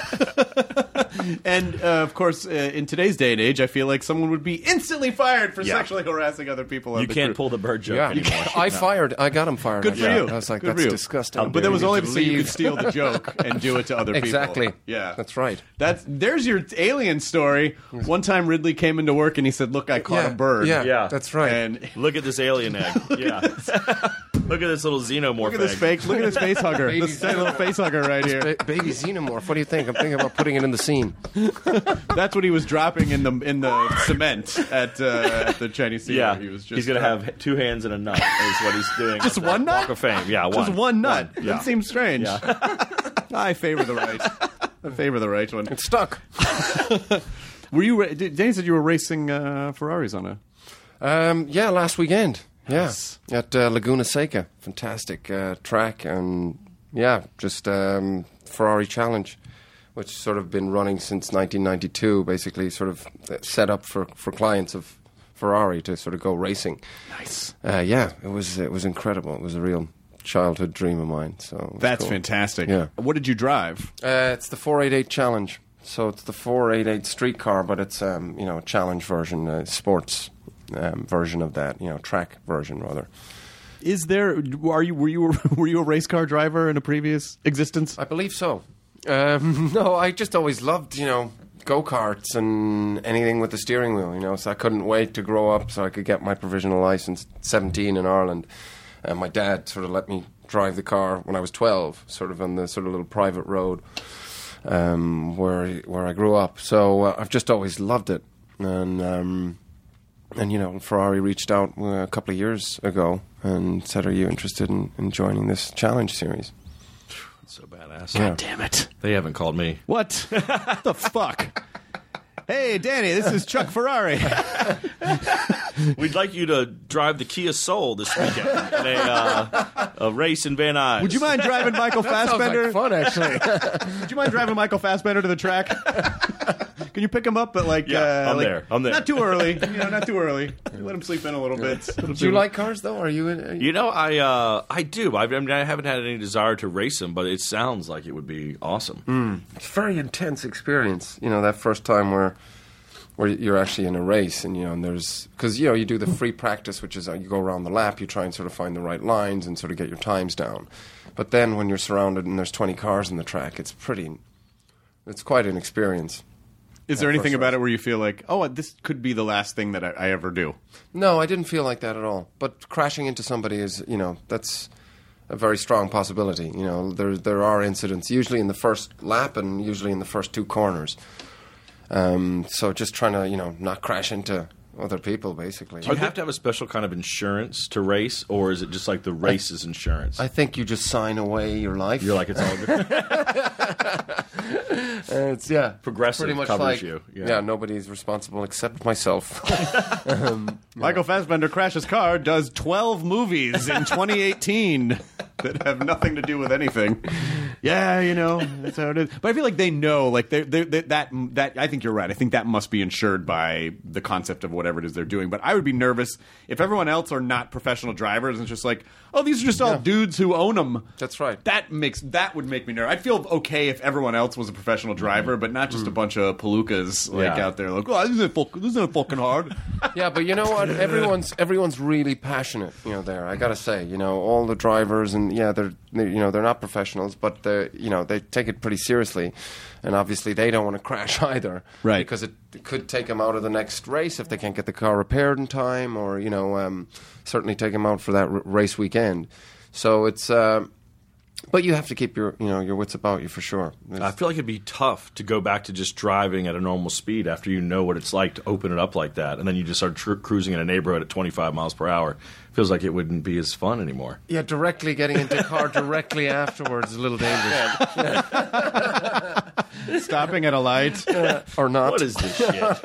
And, of course, in today's day and age, I feel like someone would be instantly fired for sexually harassing other people. You can't pull the bird joke anymore. I got him fired. Good for you. I was like, that's disgusting. But that was only so you could steal the joke and do it to other people. Exactly. Yeah. That's right. There's your alien story. One time Ridley came into work and he said, look, I caught a bird. Yeah, that's right. And look at this alien egg. Look at this little xenomorph. Look at this face hugger. This little face hugger right here. Baby xenomorph. What do you think? I'm thinking about putting it in the scene. That's what he was dropping in the cement at the Chinese theater. Yeah, he's going to have 2 hands and a nut. Is what he's doing. Just one nut? Walk of Fame. Yeah, one. Just one nut. One. Yeah. That seems strange. Yeah. I favor the right. I favor the right one. It's stuck. Were you? Danny said you were racing Ferraris on a. Last weekend. Yes. At Laguna Seca. Fantastic track. And, just Ferrari Challenge, which sort of been running since 1992, basically sort of set up for clients of Ferrari to sort of go racing. Nice. It was incredible. It was a real childhood dream of mine. So that's cool. Fantastic. Yeah. What did you drive? It's the 488 Challenge. So it's the 488 street car, but it's a challenge version, sports version of that, track version rather. Were you a race car driver in a previous existence? I believe so. No, I just always loved, go-karts and anything with the steering wheel, so I couldn't wait to grow up so I could get my provisional license at 17 in Ireland. And my dad sort of let me drive the car when I was 12, sort of on the sort of little private road where I grew up. So I've just always loved it. And Ferrari reached out a couple of years ago and said, are you interested in joining this challenge series? That's so badass. God damn it. They haven't called me. What? What the fuck? Hey, Danny, this is Chuck Ferrari. We'd like you to drive the Kia Soul this weekend in a race in Van Nuys. Would you mind driving Michael Fassbender? Sounds like fun, actually. Would you mind driving Michael Fassbender to the track? Can you pick him up at I'm there. Not too early. Not too early. Let him sleep in a little bit. Do you like cars, though? Are you? I do. I haven't had any desire to race them, but it sounds like it would be awesome. It's a very intense experience. That first time where you're actually in a race, and and there's because you do the free practice, which is you go around the lap, you try and sort of find the right lines and sort of get your times down. But then when you're surrounded and there's 20 cars on the track, it's quite an experience. Is there anything about it where you feel like, this could be the last thing that I ever do? No, I didn't feel like that at all. But crashing into somebody is, that's a very strong possibility. There are incidents, usually in the first lap and usually in the first 2 corners. So just trying to, not crash into other people, basically. Do you have to have a special kind of insurance to race, or is it just like the race's insurance? I think you just sign away your life. You're like, it's all good. It's Progressive pretty much covers like, you. Yeah, nobody's responsible except myself. Michael Fassbender crashes car, does 12 movies in 2018 that have nothing to do with anything. Yeah, that's how it is. But I feel like they know, that I think you're right. I think that must be insured by the concept of whatever it is they're doing. But I would be nervous if everyone else are not professional drivers and it's just like, these are just all dudes who own them. That's right. That would make me nervous. I'd feel okay if everyone else was a professional driver, but not just a bunch of palookas out there like, this isn't fucking hard. Yeah, but you know what? Everyone's really passionate. There. I gotta say, all the drivers and they're not professionals, but they take it pretty seriously, and obviously they don't want to crash either, right? Because it could take them out of the next race if they can't get the car repaired in time, or certainly take them out for that race weekend. So it's But you have to keep your wits about you for sure. I feel like it'd be tough to go back to just driving at a normal speed after you know what it's like to open it up like that, and then you just start cruising in a neighborhood at 25 miles per hour. Feels like it wouldn't be as fun anymore. Yeah, directly getting into a car directly afterwards is a little dangerous. Stopping at a light. Or not. What is this shit?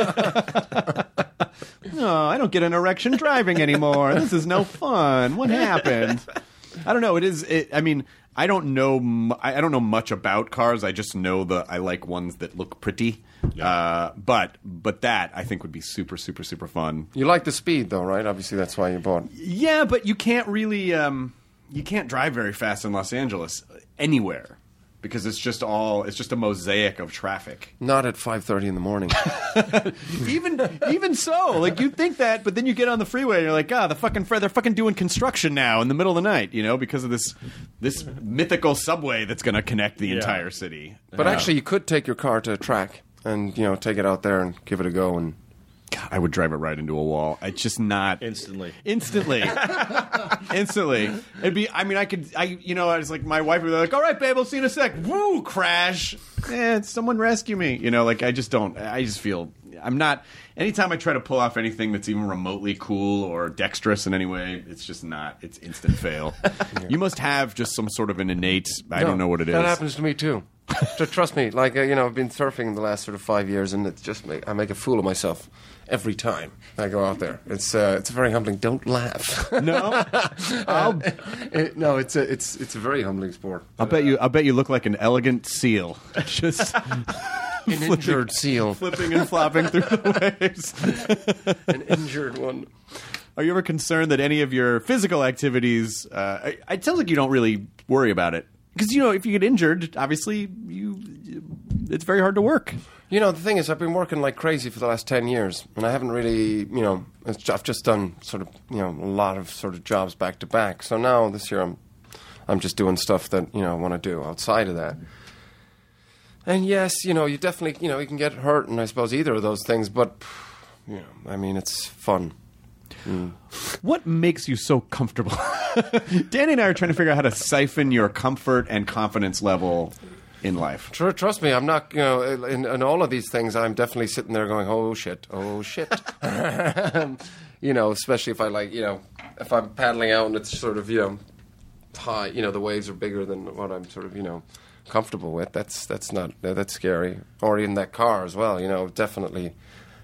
No, I don't get an erection driving anymore. This is no fun. What happened? I don't know. I mean, I don't know much about cars. I just know I like ones that look pretty. Yeah. But that I think would be super, super, super fun. You like the speed, though, right? Obviously, that's why you bought. Yeah, but you can't really you can't drive very fast in Los Angeles anywhere because it's just a mosaic of traffic. Not at 5:30 in the morning. even so, like you'd think that, but then you get on the freeway and you're like, they're fucking doing construction now in the middle of the night, because of this mythical subway that's going to connect the entire city. But actually, you could take your car to a track and take it out there and give it a go. And God, I would drive it right into a wall. It's just not instantly. It'd be. I mean, I was like, my wife would be like, "All right, babe, I'll see you in a sec." Woo, crash. Someone rescue me. I just don't. I just feel I'm not. Anytime I try to pull off anything that's even remotely cool or dexterous in any way, it's just not. It's instant fail. You must have just some sort of an innate. I don't know what it is. That happens to me too. Trust me, like I've been surfing the last sort of 5 years, and I make a fool of myself every time I go out there. It's very humbling. Don't laugh. No, no, it's a very humbling sport. I'll bet you look like an elegant seal, just an injured seal, flipping and flopping through the waves. An injured one. Are you ever concerned that any of your physical activities? It sounds like you don't really worry about it. Because, if you get injured, obviously, it's very hard to work. The thing is, I've been working like crazy for the last 10 years, and I haven't really, I've just done sort of, a lot of sort of jobs back to back. So now, this year, I'm just doing stuff that, I want to do outside of that. And yes, you definitely, you can get hurt, and I suppose either of those things, but, I mean, it's fun. What makes you so comfortable? Danny and I are trying to figure out how to siphon your comfort and confidence level in life. Trust me, I'm not, in all of these things, I'm definitely sitting there going, oh, shit. Especially if I if I'm paddling out and it's sort of, high, the waves are bigger than what I'm sort of, comfortable with. That's scary. Or in that car as well, definitely...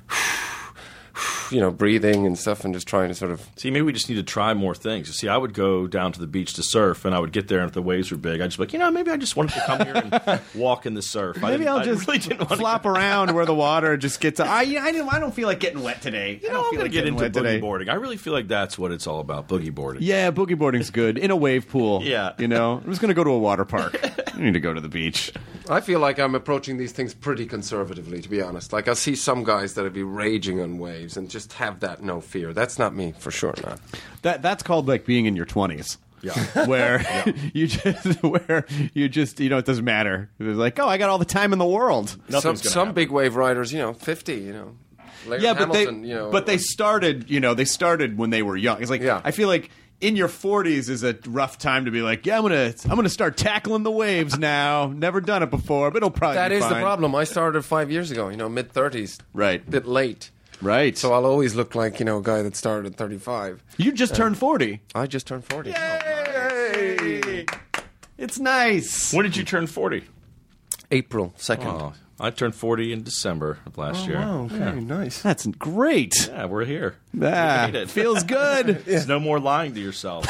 breathing and stuff and just trying to sort of... See, maybe we just need to try more things. See, I would go down to the beach to surf, and I would get there, and if the waves were big, I'd just be like, maybe I just wanted to come here and walk in the surf. Maybe I'll just flop around where the water just gets... I don't feel like getting wet today. I don't feel like get into boogie boarding. I really feel like that's what it's all about, boogie boarding. Yeah, boogie boarding's good. In a wave pool. Yeah. I'm just going to go to a water park. I need to go to the beach. I feel like I'm approaching these things pretty conservatively, to be honest. Like, I see some guys that would be raging on waves and just have that no fear. That's not me, for sure not. That's called, like, being in your 20s. Yeah. Where you just it doesn't matter. It's like, I got all the time in the world. Some big wave riders, 50, Larry Hamilton, but they started when they were young. It's like, I feel like in your 40s is a rough time to be like, I'm gonna start tackling the waves now. Never done it before, but it'll probably that be is fine. The problem. I started 5 years ago, mid-30s. Right. Bit late. Right. So I'll always look like, a guy that started at 35. You just turned 40. I just turned 40. Yay! It's nice. When did you turn 40? April 2nd. Oh, I turned 40 in December of last year. Wow, okay, nice. That's great. Yeah, we're here. It feels good. There's no more lying to yourself.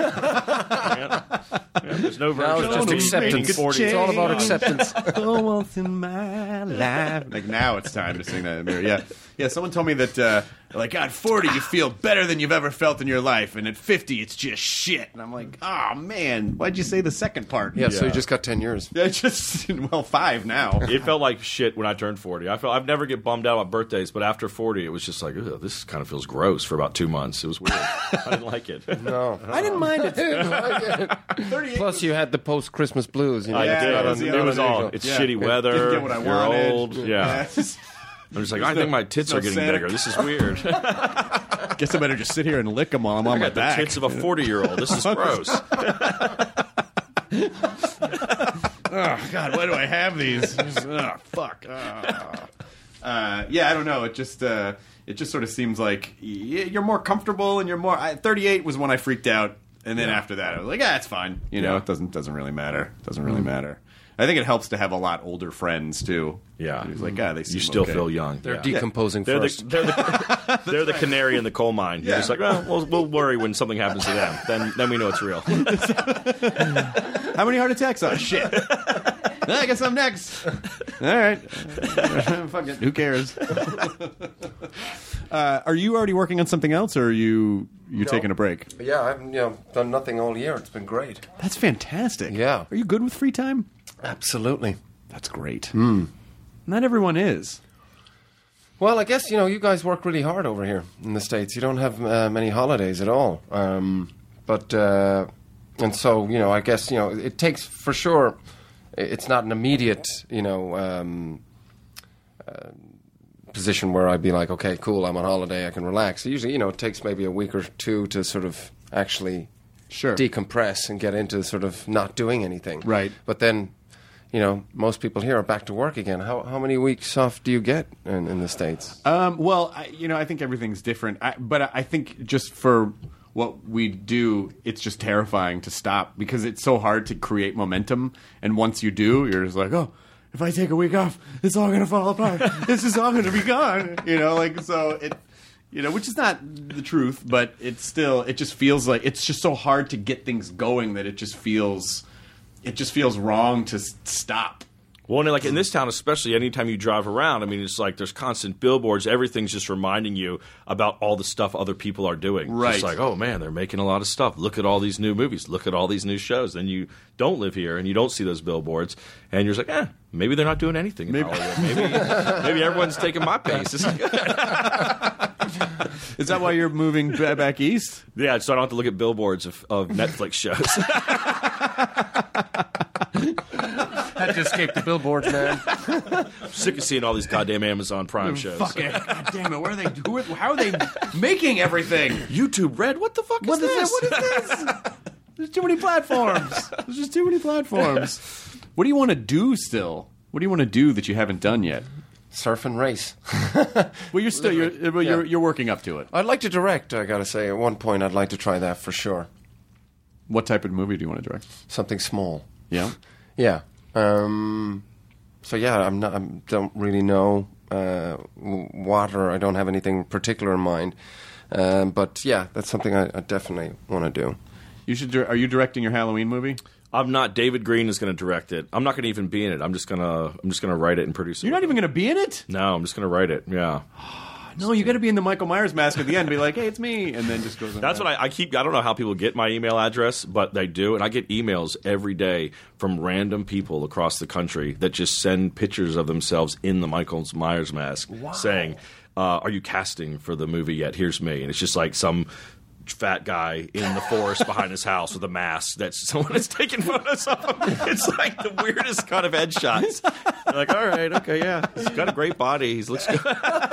There's no version. Now it's just acceptance. It's all about acceptance. Once in my life. Like, now it's time to sing that in the mirror. Yeah. Someone told me that, at 40 you feel better than you've ever felt in your life, and at 50 it's just shit. And I'm like, oh man, why'd you say the second part? Yeah, so you just got 10 years. Yeah, 5 now. It felt like shit when I turned 40. I've never get bummed out about birthdays, but after 40 it was just like, this kind of feels gross for about 2 months. It was weird. I didn't like it. No. I didn't mind it. Plus you had the post-Christmas blues. I did. It was all, it's shitty weather. Didn't get what I wanted. You're old. Yeah. I'm just like, I think my tits are getting bigger. This is weird. Guess I better just sit here and lick them while I'm on my back. I got the tits of a 40-year-old. This is gross. Oh God, why do I have these? Oh, fuck. Yeah, I don't know. It just sort of seems like you're more comfortable and you're more. 38 was when I freaked out, and then after that, I was like, it's fine. You know, it doesn't really matter. Doesn't really matter. I think it helps to have a lot older friends too. Yeah, he's like, they seem you still okay. feel young. They're decomposing they're first. They're the canary in the coal mine. You're just like, we'll worry when something happens to them. Then we know it's real. How many heart attacks? Oh shit! I guess I'm next. All right, fuck it. Who cares? Are you already working on something else, or are you're taking a break? Yeah, I've done nothing all year. It's been great. That's fantastic. Yeah. Are you good with free time? Absolutely. That's great. Not everyone is. Well, I guess, you guys work really hard over here in the States. You don't have many holidays at all. And so, I guess, it takes, for sure, it's not an immediate, position where I'd be like, okay, cool, I'm on holiday, I can relax. Usually, it takes maybe a week or two to sort of actually decompress and get into sort of not doing anything. Right. But then, most people here are back to work again. How many weeks off do you get in the States? Well, I think everything's different. But I think just for what we do, it's just terrifying to stop because it's so hard to create momentum. And once you do, you're just like, if I take a week off, it's all going to fall apart. This is all going to be gone. So it, which is not the truth, but it just feels like it's just so hard to get things going that it just feels wrong to stop. Well, and like in this town, especially, anytime you drive around, I mean, it's like there's constant billboards. Everything's just reminding you about all the stuff other people are doing. Right. It's like, oh, man, they're making a lot of stuff. Look at all these new movies. Look at all these new shows. Then you don't live here and you don't see those billboards. And you're just like, maybe they're not doing anything in Hollywood. Maybe everyone's taking my pace. This is good. Is that why you're moving back east? Yeah, so I don't have to look at billboards of Netflix shows. Had to escape the billboards, man. I'm sick of seeing all these goddamn Amazon Prime shows. Fuck it. God damn it. How are they making everything? YouTube Red? What the fuck is this? What is this? There's too many platforms. There's just too many platforms. What do you want to do still? What do you want to do that you haven't done yet? Surf and race. Well, you're working up to it. I'd like to direct, I gotta say. At one point, I'd like to try that for sure. What type of movie do you want to direct? Something small. Yeah? Yeah. So yeah, I don't really know what, or I don't have anything particular in mind. But yeah, that's something I definitely want to do. Are you directing your Halloween movie? I'm not. David Green is going to direct it. I'm not going to even be in it. I'm just going to write it and produce it. You're not even going to be in it? No, I'm just going to write it. Yeah. No, you got to be in the Michael Myers mask at the end and be like, "Hey, it's me," and then just goes on. That's what I keep. I don't know how people get my email address, but they do, and I get emails every day from random people across the country that just send pictures of themselves in the Michael Myers mask, saying, "Are you casting for the movie yet? Here's me," and it's just like some fat guy in the forest behind his house with a mask that someone has taken photos of him. It's like the weirdest kind of headshots. They're like, all right, okay, yeah. He's got a great body. He looks good.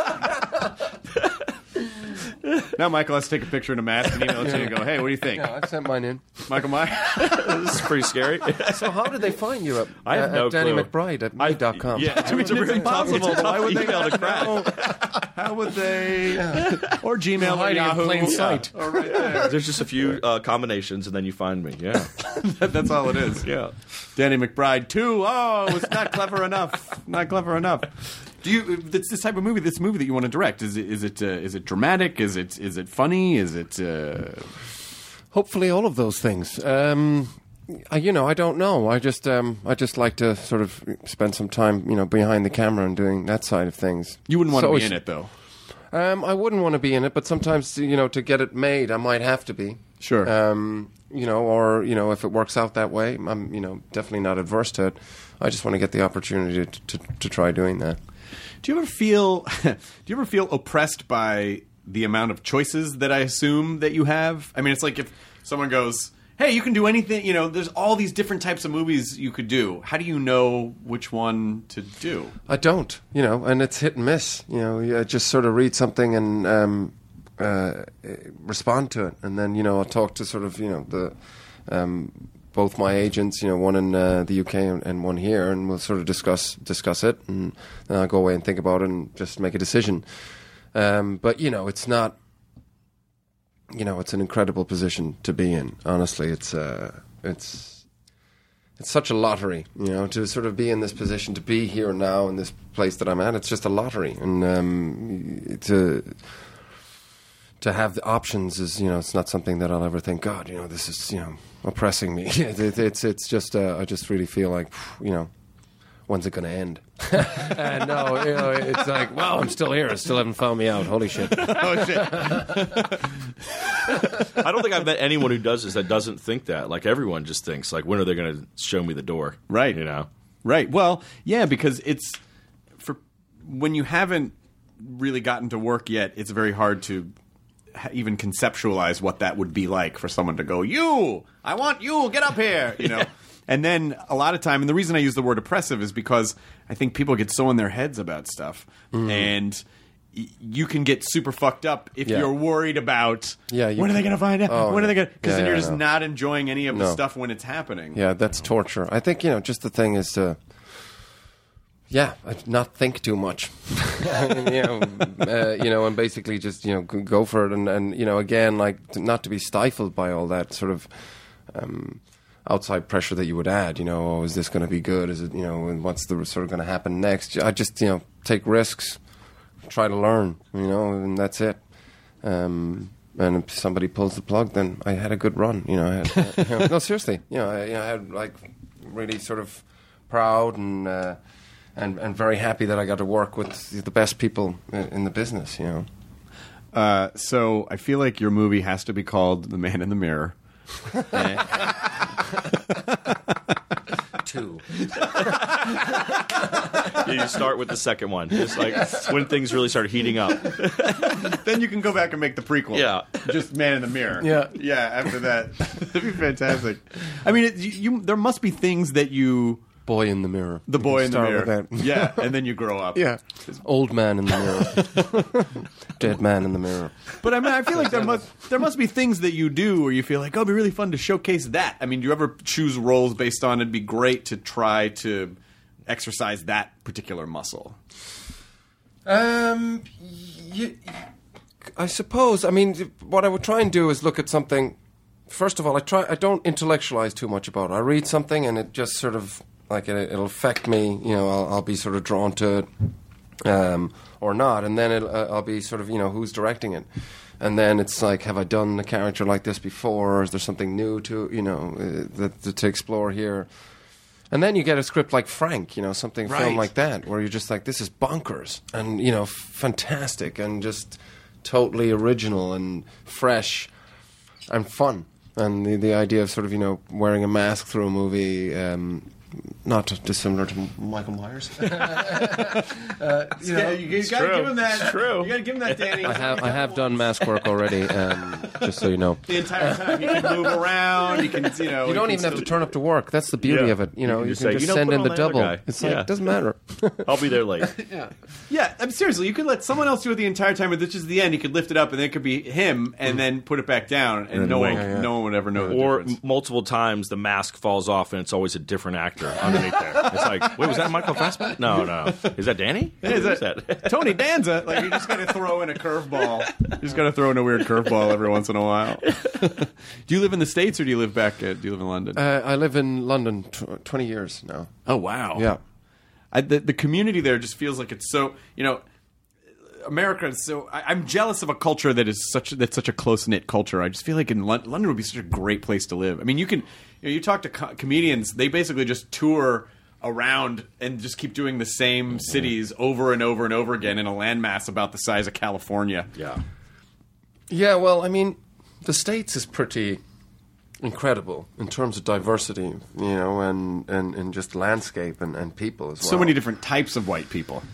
Now Michael has to take a picture in a mask and email it to you and go, hey, what do you think? Yeah, I've sent mine in. Michael Myers? This is pretty scary. So how did they find you I have no Danny clue. McBride at me.com? Yeah, it's impossible. Why would they email to crack? How would they? Or Gmail or Yahoo. In plain sight. Oh, right there. There's just a few combinations, and then you find me. Yeah, that's all it is. Yeah, Danny McBride 2. Oh, it's not clever enough. Not clever enough. It's this type of movie. This movie that you want to direct. Is it dramatic? Is it funny? Is it? Hopefully, all of those things. I don't know. I just like to sort of spend some time, behind the camera and doing that side of things. You wouldn't want to be in it, though. I wouldn't want to be in it, but sometimes, to get it made, I might have to be. Sure. Or if it works out that way, I'm, definitely not adverse to it. I just want to get the opportunity to try doing that. Do you ever feel oppressed by the amount of choices that I assume that you have? I mean, it's like if someone goes, hey, you can do anything, there's all these different types of movies you could do. How do you know which one to do? I don't, and it's hit and miss. You just sort of read something and respond to it. And then, I'll talk to sort of, the both my agents, one in the UK and one here, and we'll sort of discuss it, and then I'll go away and think about it and just make a decision. But it's not. It's an incredible position to be in. Honestly, it's such a lottery, to sort of be in this position, to be here now in this place that I'm at. It's just a lottery, and to have the options is, it's not something that I'll ever think, God, this is, oppressing me. It's just, I just really feel like, when's it going to end? And no, it's like, wow, I'm still here. I still haven't found me out. Holy shit. Oh, shit. I don't think I've met anyone who does this that doesn't think that. Like, everyone just thinks, like, when are they going to show me the door? Right. Right. Well, yeah, because it's, when you haven't really gotten to work yet, it's very hard to even conceptualize what that would be like for someone to go, I want you, get up here, Yeah. And then a lot of time, and the reason I use the word oppressive is because I think people get so in their heads about stuff, and you can get super fucked up if you're worried about when are they going to find out? When are they going to? Because then you're just not enjoying any of the stuff when it's happening. Yeah, that's torture. I think just the thing is to. Yeah, not think too much, and basically just go for it, and again, like not to be stifled by all that sort of outside pressure that you would add. Is this going to be good? Is it and what's the sort of going to happen next? I just take risks, try to learn, and that's it. And if somebody pulls the plug, then I had a good run. I had, no, seriously, I had like really sort of proud and very happy that I got to work with the best people in the business, So I feel like your movie has to be called The Man in the Mirror. 2. You start with the second one. Just like when things really start heating up. Then you can go back and make the prequel. Yeah. Just Man in the Mirror. Yeah. Yeah, after that. That'd be fantastic. I mean, there must be things that you... Boy in the Mirror. The Boy in the Mirror. With that. Yeah, and then you grow up. Yeah. Old man in the mirror. Dead man in the mirror. But I mean, I feel like there must be things that you do where you feel like, it'd be really fun to showcase that. I mean, do you ever choose roles based on it'd be great to try to exercise that particular muscle? I suppose. I mean, what I would try and do is look at something. First of all, I don't intellectualize too much about it. I read something and it just sort of like it'll affect me. I'll be sort of drawn to it, or not, and then I'll be sort of who's directing it, and then it's like, have I done a character like this before, or is there something new to to explore here? And then you get a script like Frank, something film like that, where you're just like, this is bonkers and fantastic and just totally original and fresh and fun. And the idea of sort of wearing a mask through a movie, not dissimilar to Michael Myers. You gotta give him that. It's true. You gotta give him that, Danny. I have done mask work already, just so you know. The entire time you can move around. You can You don't even have to turn up to work. That's the beauty of it. You can just say, send in put the on double. guy. It's like it doesn't matter. I'll be there late. Yeah. I mean, seriously, you could let someone else do it the entire time, but this is the end. You could lift it up, and then it could be him, and then put it back down, and no one would ever know the Or difference. multiple times the mask falls off, and it's always a different actor underneath there. It's like, wait, was that Michael Fassbender? No. Is that Danny? Yeah, is that Tony Danza? Like, you just got to throw in a curveball. You just got to throw in a weird curveball every once in a while. Do you live in the States or do you live do you live in London? I live in London 20 years now. Oh, wow. Yeah. The community there just feels like it's so, America is so. I'm jealous of a culture that's such a close knit culture. I just feel like in London would be such a great place to live. I mean, you talk to comedians, they basically just tour around and just keep doing the same cities over and over and over again in a landmass about the size of California. Yeah. Yeah, well, I mean, the States is pretty incredible in terms of diversity, and just landscape and people as well. So many different types of white people.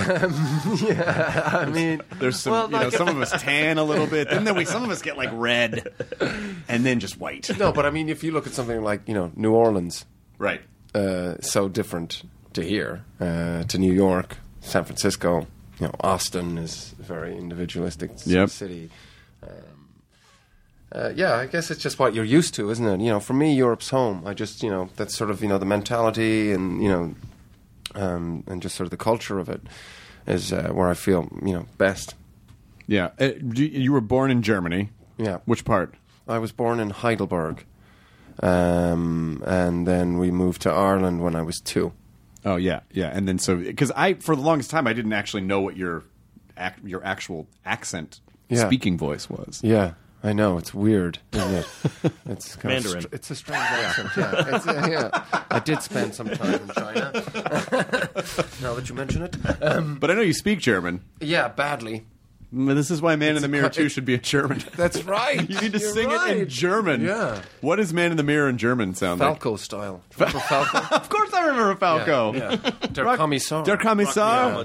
Yeah, I mean, there's some. Some of us tan a little bit, and then some of us get like red, and then just white. No, but I mean, if you look at something like New Orleans, right? So different to here, to New York, San Francisco. Austin is a very individualistic city. I guess it's just what you're used to, isn't it? You know, for me, Europe's home. I just, you know, that's sort of, you know, the mentality and, you know, and just sort of the culture of it is where I feel, you know, best. Yeah. You were born in Germany. Yeah. Which part? I was born in Heidelberg. And then we moved to Ireland when I was 2. Oh, yeah. Yeah. And then because for the longest time, I didn't actually know what your actual accent speaking voice was. Yeah. I know, it's weird, isn't it? It's kind Mandarin. It's a strange accent, yeah. I did spend some time in China, now that you mention it. But I know you speak German. Yeah, badly. This is why Man in the Mirror 2 should be in German. That's right. You need to sing it in German. Yeah. What does Man in the Mirror in German sound Falco style. Remember Falco? Of course I remember Falco. Yeah. Der Kommissar. Der Kommissar.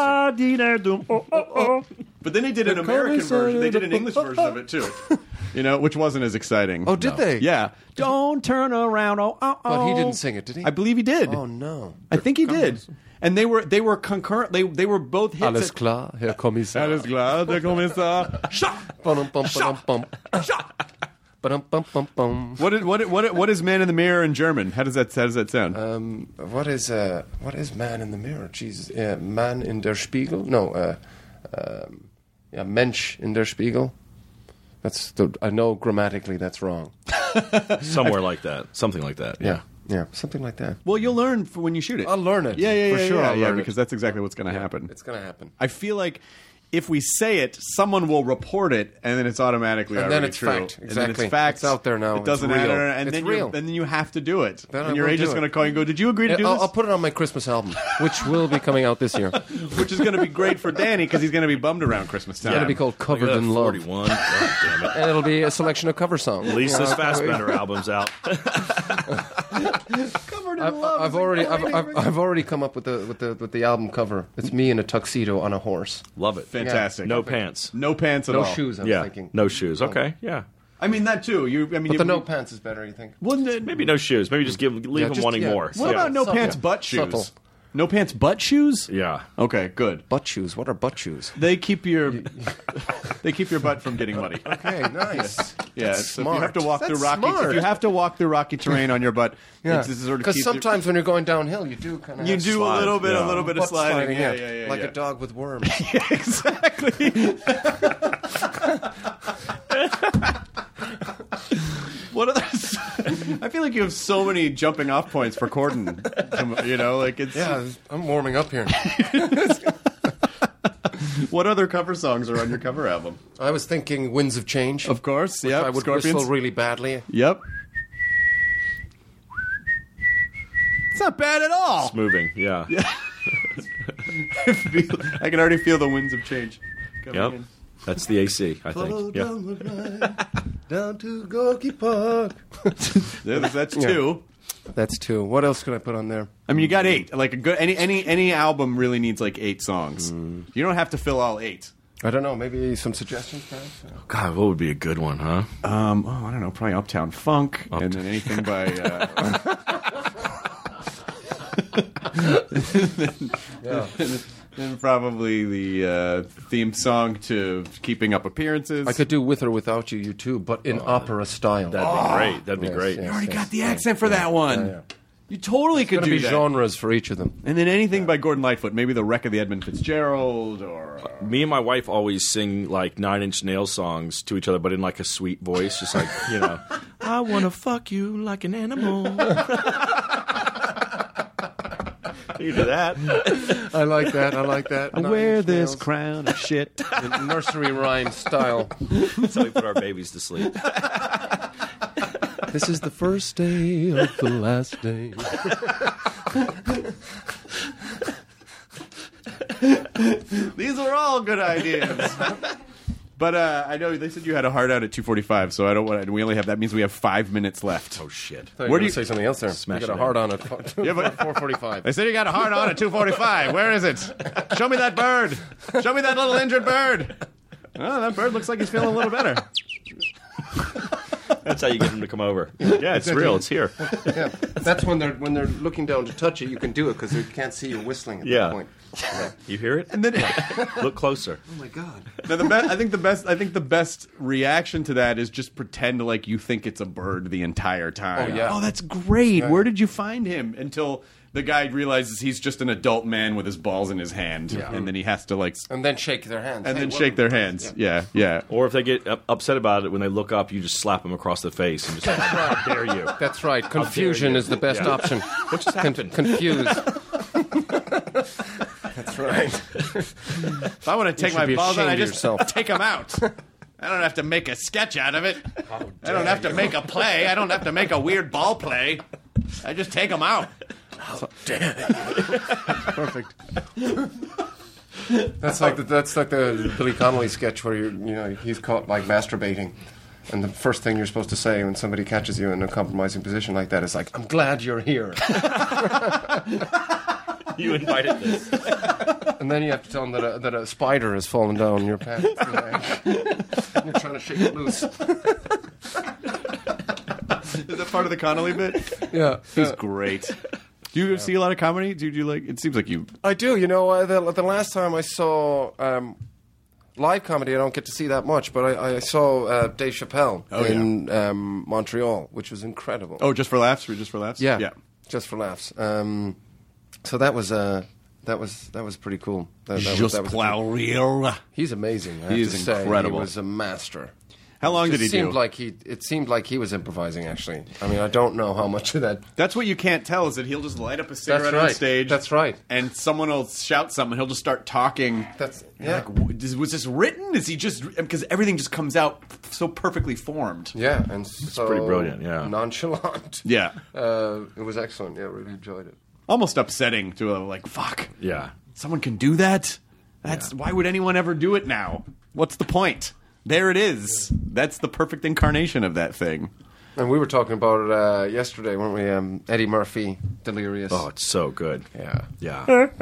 But then they did an American version. They did an English version of it, too. You know, which wasn't as exciting. Oh, did they? Yeah. Don't turn around. But he didn't sing it, did he? I believe he did. Oh, no. I think he did. And they were concurrent. They were both hits. Alles klar, Herr Kommissar. Alles klar, Herr Kommissar. Shot. What is Man in the Mirror in German? How does that sound? What is Man in the Mirror? Jesus, Man in der Spiegel? No, Mensch in der Spiegel. I know grammatically that's wrong. Somewhere like that, something like that. Yeah, something like that. Well, you'll learn when you shoot it. I'll learn it. Yeah, for sure. I'll learn because that's exactly what's going to happen. It's going to happen. I feel like if we say it, someone will report it, and then it's automatically and already then it's true. fact. Exactly. And then it's fact. It's out there now. It doesn't matter. And it's then real. And then you have to do it. Then and your agent's going to call you and go, "Did you agree to do this?" I'll put it on my Christmas album, which will be coming out this year. Which is going to be great for Danny because he's going to be bummed around Christmas time. It's going to be called Covered in Love. 41. God damn it. And it'll be a selection of cover songs. Lisa's Fassbender album's out. Covered in Love. I've already come up with the album cover. It's me in a tuxedo on a horse. Love it. Fantastic. No pants. No pants at No all. shoes, I'm Yeah. thinking. No shoes. Okay. Yeah. I mean that too. But the no pants is better, you think? Maybe no shoes. Maybe just leave them wanting more. What about no pants butt shoes? Subtle. No pants butt shoes? Yeah. Okay, good. Butt shoes. What are butt shoes? They keep your butt from getting muddy. Okay, nice. Yeah, That's so smart. if you have to walk That's through rocky, smart. if you have to walk through rocky terrain on your butt, Yeah, it's sort of because sometimes when you're going downhill, you do kind of you do slide. a little bit Yeah. of sliding. Yeah, like a dog with worms. Yeah, exactly. What are those? I feel like you have so many jumping off points for Corden. You know, like it's. Yeah, I'm warming up here. What other cover songs are on your cover album? I was thinking Winds of Change. Of course, yeah. I would Scorpions. whistle really badly. Yep. It's not bad at all. It's moving. Yeah. I can already feel the winds of change coming Yep. in. That's the AC, I think. Yeah. Down to Gorky Park. That's 2. That's 2. What else could I put on there? I mean, you got 8. Like a good any album really needs like 8 songs. You don't have to fill all 8. I don't know. Maybe some suggestions, perhaps. God, what would be a good one, huh? I don't know. Probably Uptown Funk, and then anything by. Then probably the theme song to Keeping Up Appearances. I could do With or Without You, U2, but in opera style. That'd be great. That'd be great. You already got the accent for that one. Yeah. You totally could do There's that. going to be genres for each of them. And then anything by Gordon Lightfoot, maybe The Wreck of the Edmund Fitzgerald, or Me and my wife always sing like 9 Inch Nails songs to each other, but in like a sweet voice, just like, you know, I want to fuck you like an animal. You do that. I like that. I wear this crown of shit. In nursery rhyme style. That's how we put our babies to sleep. This is the first day of the last day. These are all good ideas. But I know they said you had a hard out at 2:45, so I don't want. We only have that means we have 5 minutes left. Oh shit! Where do you say something else there? Smash you got a hard on at 4:45. They said you got a hard on at 2:45. Where is it? Show me that bird. Show me that little injured bird. Oh, that bird looks like he's feeling a little better. That's how you get them to come over. Yeah, it's real. It's here. Yeah, that's when they're looking down to touch it. You can do it because they can't see you whistling at that point. Yeah. You hear it? And then look closer. Oh my God! Now I think the best reaction to that is just pretend like you think it's a bird the entire time. Oh yeah. Oh, that's great. Right. Where did you find him? Until the guy realizes he's just an adult man with his balls in his hand, and then he has to and then shake their hands. And then shake their hands. Yeah. Or if they get upset about it when they look up, you just slap them across the face and just like, how dare you? That's right. Confusion is the best option. What just happened? Confused. That's right. If I want to take my balls out, I just take them out. I don't have to make a sketch out of it. I don't have to make a play. I don't have to make a weird ball play. I just take them out. How dare you? Perfect. That's like the Billy Connolly sketch where he's caught like masturbating. And the first thing you're supposed to say when somebody catches you in a compromising position like that is like, I'm glad you're here. You invited this. And then you have to tell them that a spider has fallen down your pants. And you're trying to shake it loose. Is that part of the Connolly bit? Yeah. He's great. Do you see a lot of comedy? Do you like? It seems like you. I do. The last time I saw live comedy, I don't get to see that much, but I saw Dave Chappelle in Montreal, which was incredible. Oh, just for laughs? Just for laughs? Yeah. Just for laughs. So that was pretty cool. Cool. He's amazing. He's incredible. He was a master. How long did he do? It seemed like he was improvising, actually. I mean, I don't know how much of that... That's what you can't tell, is that he'll just light up a cigarette on stage. That's right. And someone will shout something, he'll just start talking. Was this written? Is he just... Because everything just comes out so perfectly formed. Yeah, and it's pretty brilliant, yeah. Nonchalant. Yeah. It was excellent. Yeah, really enjoyed it. Almost upsetting to fuck. Yeah. Someone can do that? Why would anyone ever do it now? What's the point? There it is. That's the perfect incarnation of that thing. And we were talking about it yesterday, weren't we? Eddie Murphy, Delirious. Oh, it's so good. Yeah.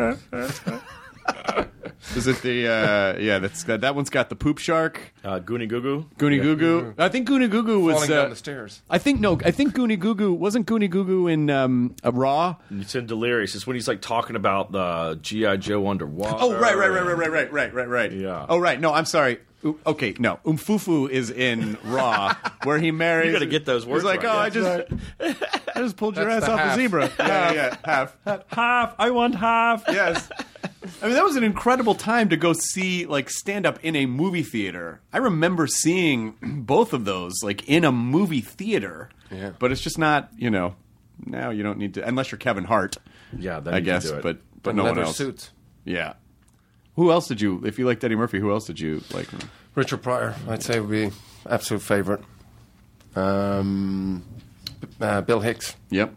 Is it the that one's got the poop shark? Goonie Goo Goo. Goonie Goo Goo. I think Goonie Goo Goo was falling down the stairs. I think Goonie Goo Goo wasn't Goonie Goo Goo in Raw. It's in Delirious. It's when he's like talking about the G.I. Joe underwater. Oh right. Yeah. Oh right. No, I'm sorry. Okay, no. Umfufu is in Raw, where he marries. You got to get those words. He's like, right. I just pulled your ass off the zebra. Yeah, half. I want half. Yes. I mean, that was an incredible time to go see stand up in a movie theater. I remember seeing both of those in a movie theater. Yeah. But it's just not, now you don't need to, unless you're Kevin Hart. Yeah, then I you guess, can do it. but no one else. Suits. Yeah. Who else did you, if you liked Eddie Murphy, who else did you like? Richard Pryor, I'd say, would be absolute favorite. Bill Hicks. Yep.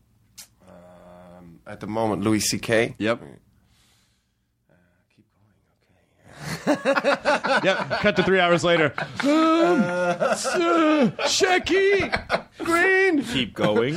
At the moment, Louis C.K. Yep. Keep going, okay. Yep. Cut to 3 hours later. Shecky Green. Keep going.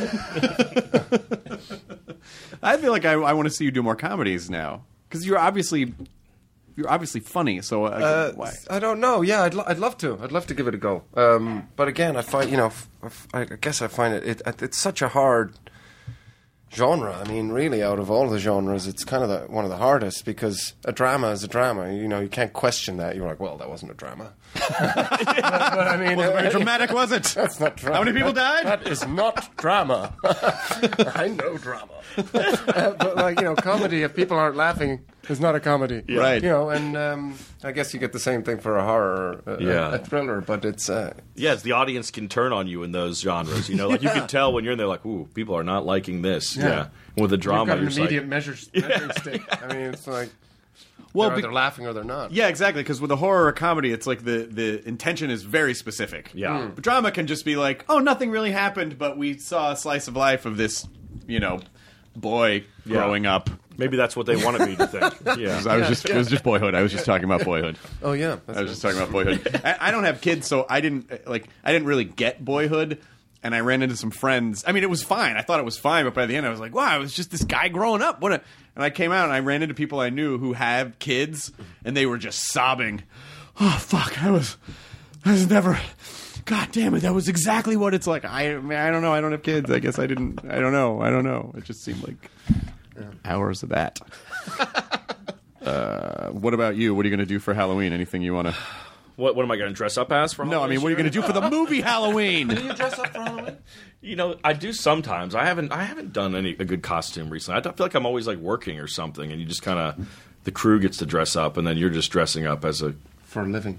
I feel like I want to see you do more comedies now, because you're obviously funny. So why? I don't know. Yeah, I'd love to. I'd love to give it a go. But again, I find I guess I find it's such a hard genre. I mean, really, out of all the genres, it's kind of one of the hardest, because a drama is a drama. You can't question that. You're like, well, that wasn't a drama. but I mean, wasn't very dramatic, was it? That's not drama. How many people died? That is not drama. I know drama. But comedy, if people aren't laughing, it's not a comedy. Yeah. Right. And I guess you get the same thing for a horror or a thriller, but it's... yes, the audience can turn on you in those genres. You can tell when you're in there ooh, people are not liking this. Yeah. With the drama, you've got an immediate measuring stick. I mean, it's like... Well, they're either laughing or they're not. Yeah, exactly. Because with a horror or comedy, it's like the intention is very specific. Yeah. But drama can just be like, oh, nothing really happened, but we saw a slice of life of this, boy growing up. Maybe that's what they wanted me to think. Yeah. It was just Boyhood. I was just talking about Boyhood. Oh yeah. I was just talking about Boyhood. I don't have kids, so I didn't really get Boyhood. And I ran into some friends. I mean, it was fine. I thought it was fine, but by the end, I was like, "Wow, it was just this guy growing up." And I came out and I ran into people I knew who have kids, and they were just sobbing. Oh fuck! I was never God damn it, that was exactly what it's like. I don't know. I don't have kids. I guess I didn't. I don't know. It just seemed like hours of that. What about you? What are you going to do for Halloween? Anything you want to... What am I going to dress up as for Halloween? No, I mean, what are you going to do for the movie Halloween? Do you dress up for Halloween? You know, I do sometimes. I haven't done a good costume recently. I feel like I'm always like working or something, and you just kind of the crew gets to dress up, and then you're just dressing up as for a living.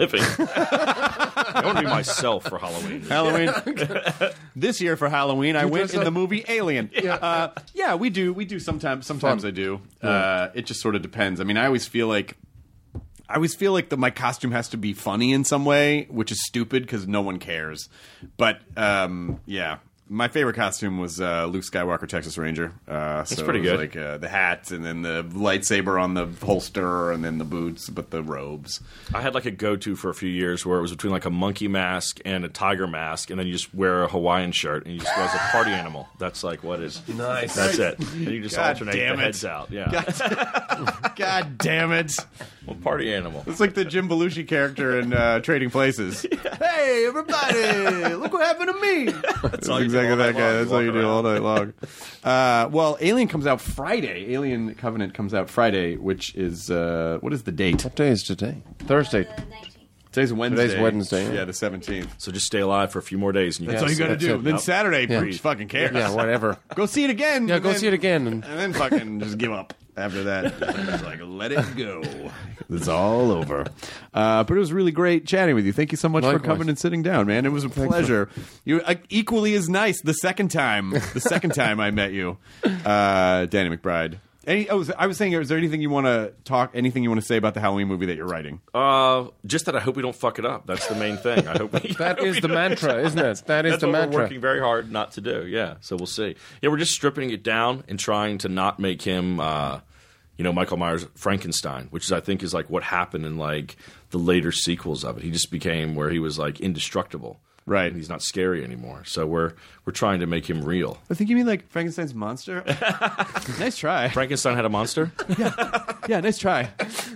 I want to be myself for Halloween. This year for Halloween, I went in the movie Alien. Yeah, we do sometimes. Sometimes I do. It just sort of depends. I mean, I always feel like my costume has to be funny in some way, which is stupid because no one cares. But yeah, my favorite costume was Luke Skywalker, Texas Ranger. That's pretty good. Like the hat, and then the lightsaber on the holster, and then the boots, but the robes. I had like a go-to for a few years where it was between like a monkey mask and a tiger mask, and then you just wear a Hawaiian shirt, and you just go as a party animal. That's like what is nice. That's it. And you just alternate the heads out. Yeah. God damn it. Well, party animal. It's like the Jim Belushi character in Trading Places. Yeah. Hey, everybody! Look what happened to me. That's exactly that guy. That's all you do all night long. Well, Alien comes out Friday. Alien Covenant comes out Friday, which is what is the date? What day is today? Thursday. Today's Wednesday. Today's Wednesday. Yeah, the 17th. So just stay alive for a few more days. And that's all you got to do. Then Saturday, Bruce fucking cares. Yeah, whatever. Go see it again. Yeah, go see it again. And then fucking just give up after that. Just like, let it go. It's all over. But it was really great chatting with you. Thank you so much for coming and sitting down, man. It was a pleasure. You equally as nice the second time I met you, Danny McBride. I was saying, is there anything you want to say about the Halloween movie that you're writing? Just that I hope we don't fuck it up. That's the main thing. I hope that is the mantra, isn't it? That's the mantra. We're working very hard not to do. Yeah, so we'll see. Yeah, we're just stripping it down and trying to not make him, Michael Myers Frankenstein, which I think is like what happened in like the later sequels of it. He just became where he was like indestructible. Right. And he's not scary anymore. So we're trying to make him real. I think you mean like Frankenstein's monster? Nice try. Frankenstein had a monster? Yeah, nice try.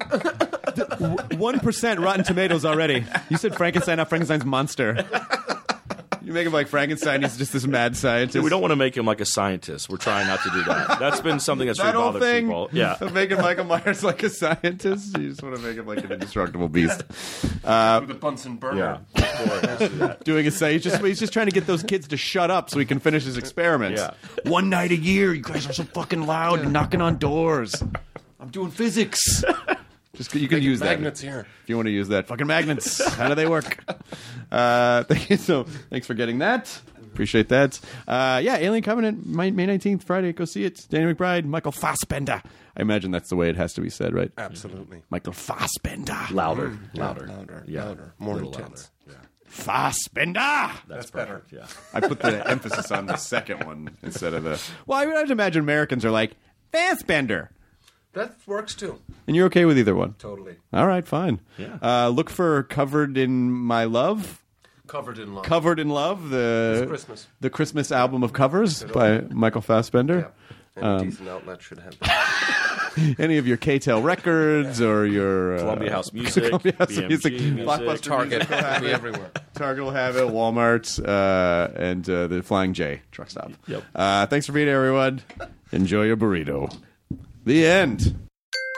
1% Rotten Tomatoes already. You said Frankenstein, not Frankenstein's monster. You make him like Frankenstein, he's just this mad scientist. Yeah, we don't want to make him like a scientist. We're trying not to do that. That's been something that's really bothered people. Yeah. Making Michael Myers like a scientist. You just want to make him like an indestructible beast. With a Bunsen burner. Yeah. Doing he's just trying to get those kids to shut up so he can finish his experiments. Yeah. One night a year, you guys are so fucking loud and knocking on doors. I'm doing physics. You can use magnets here if you want to use that. Fucking magnets. How do they work? Thank you. So thanks for getting that. Appreciate that. Alien Covenant, May 19th, Friday. Go see it. Danny McBride, Michael Fassbender. I imagine that's the way it has to be said, right? Absolutely. Michael Fassbender. Louder. Louder. More intense. Yeah. Fassbender. That's better. Yeah. I put the emphasis on the second one instead of the. Well, I would imagine Americans are like Fassbender. That works too. And you're okay with either one? Totally. All right, fine. Yeah. Look for Covered in My Love. Covered in Love. Covered in Love, the Christmas album of covers by Michael Fassbender. Yeah. Any decent outlet should have that. Any of your K-Tel Records or your Columbia House Music, Blockbuster Target, will have it everywhere. Target will have it, Walmart, and the Flying J truck stop. Yep. Thanks for being here, everyone. Enjoy your burrito. The end.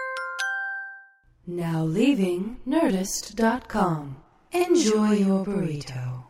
Now leaving Nerdist.com. Enjoy your burrito.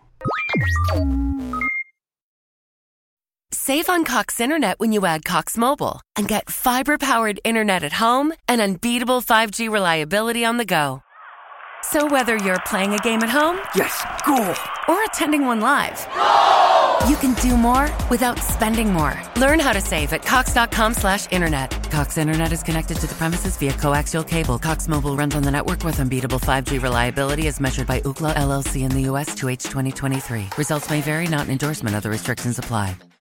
Save on Cox Internet when you add Cox Mobile and get fiber-powered internet at home and unbeatable 5G reliability on the go. So whether you're playing a game at home, yes, cool, or attending one live, you can do more without spending more. Learn how to save at cox.com/internet. Cox Internet is connected to the premises via coaxial cable. Cox Mobile runs on the network with unbeatable 5G reliability as measured by Ookla LLC in the U.S. to H 2023. Results may vary, not an endorsement. Other restrictions apply.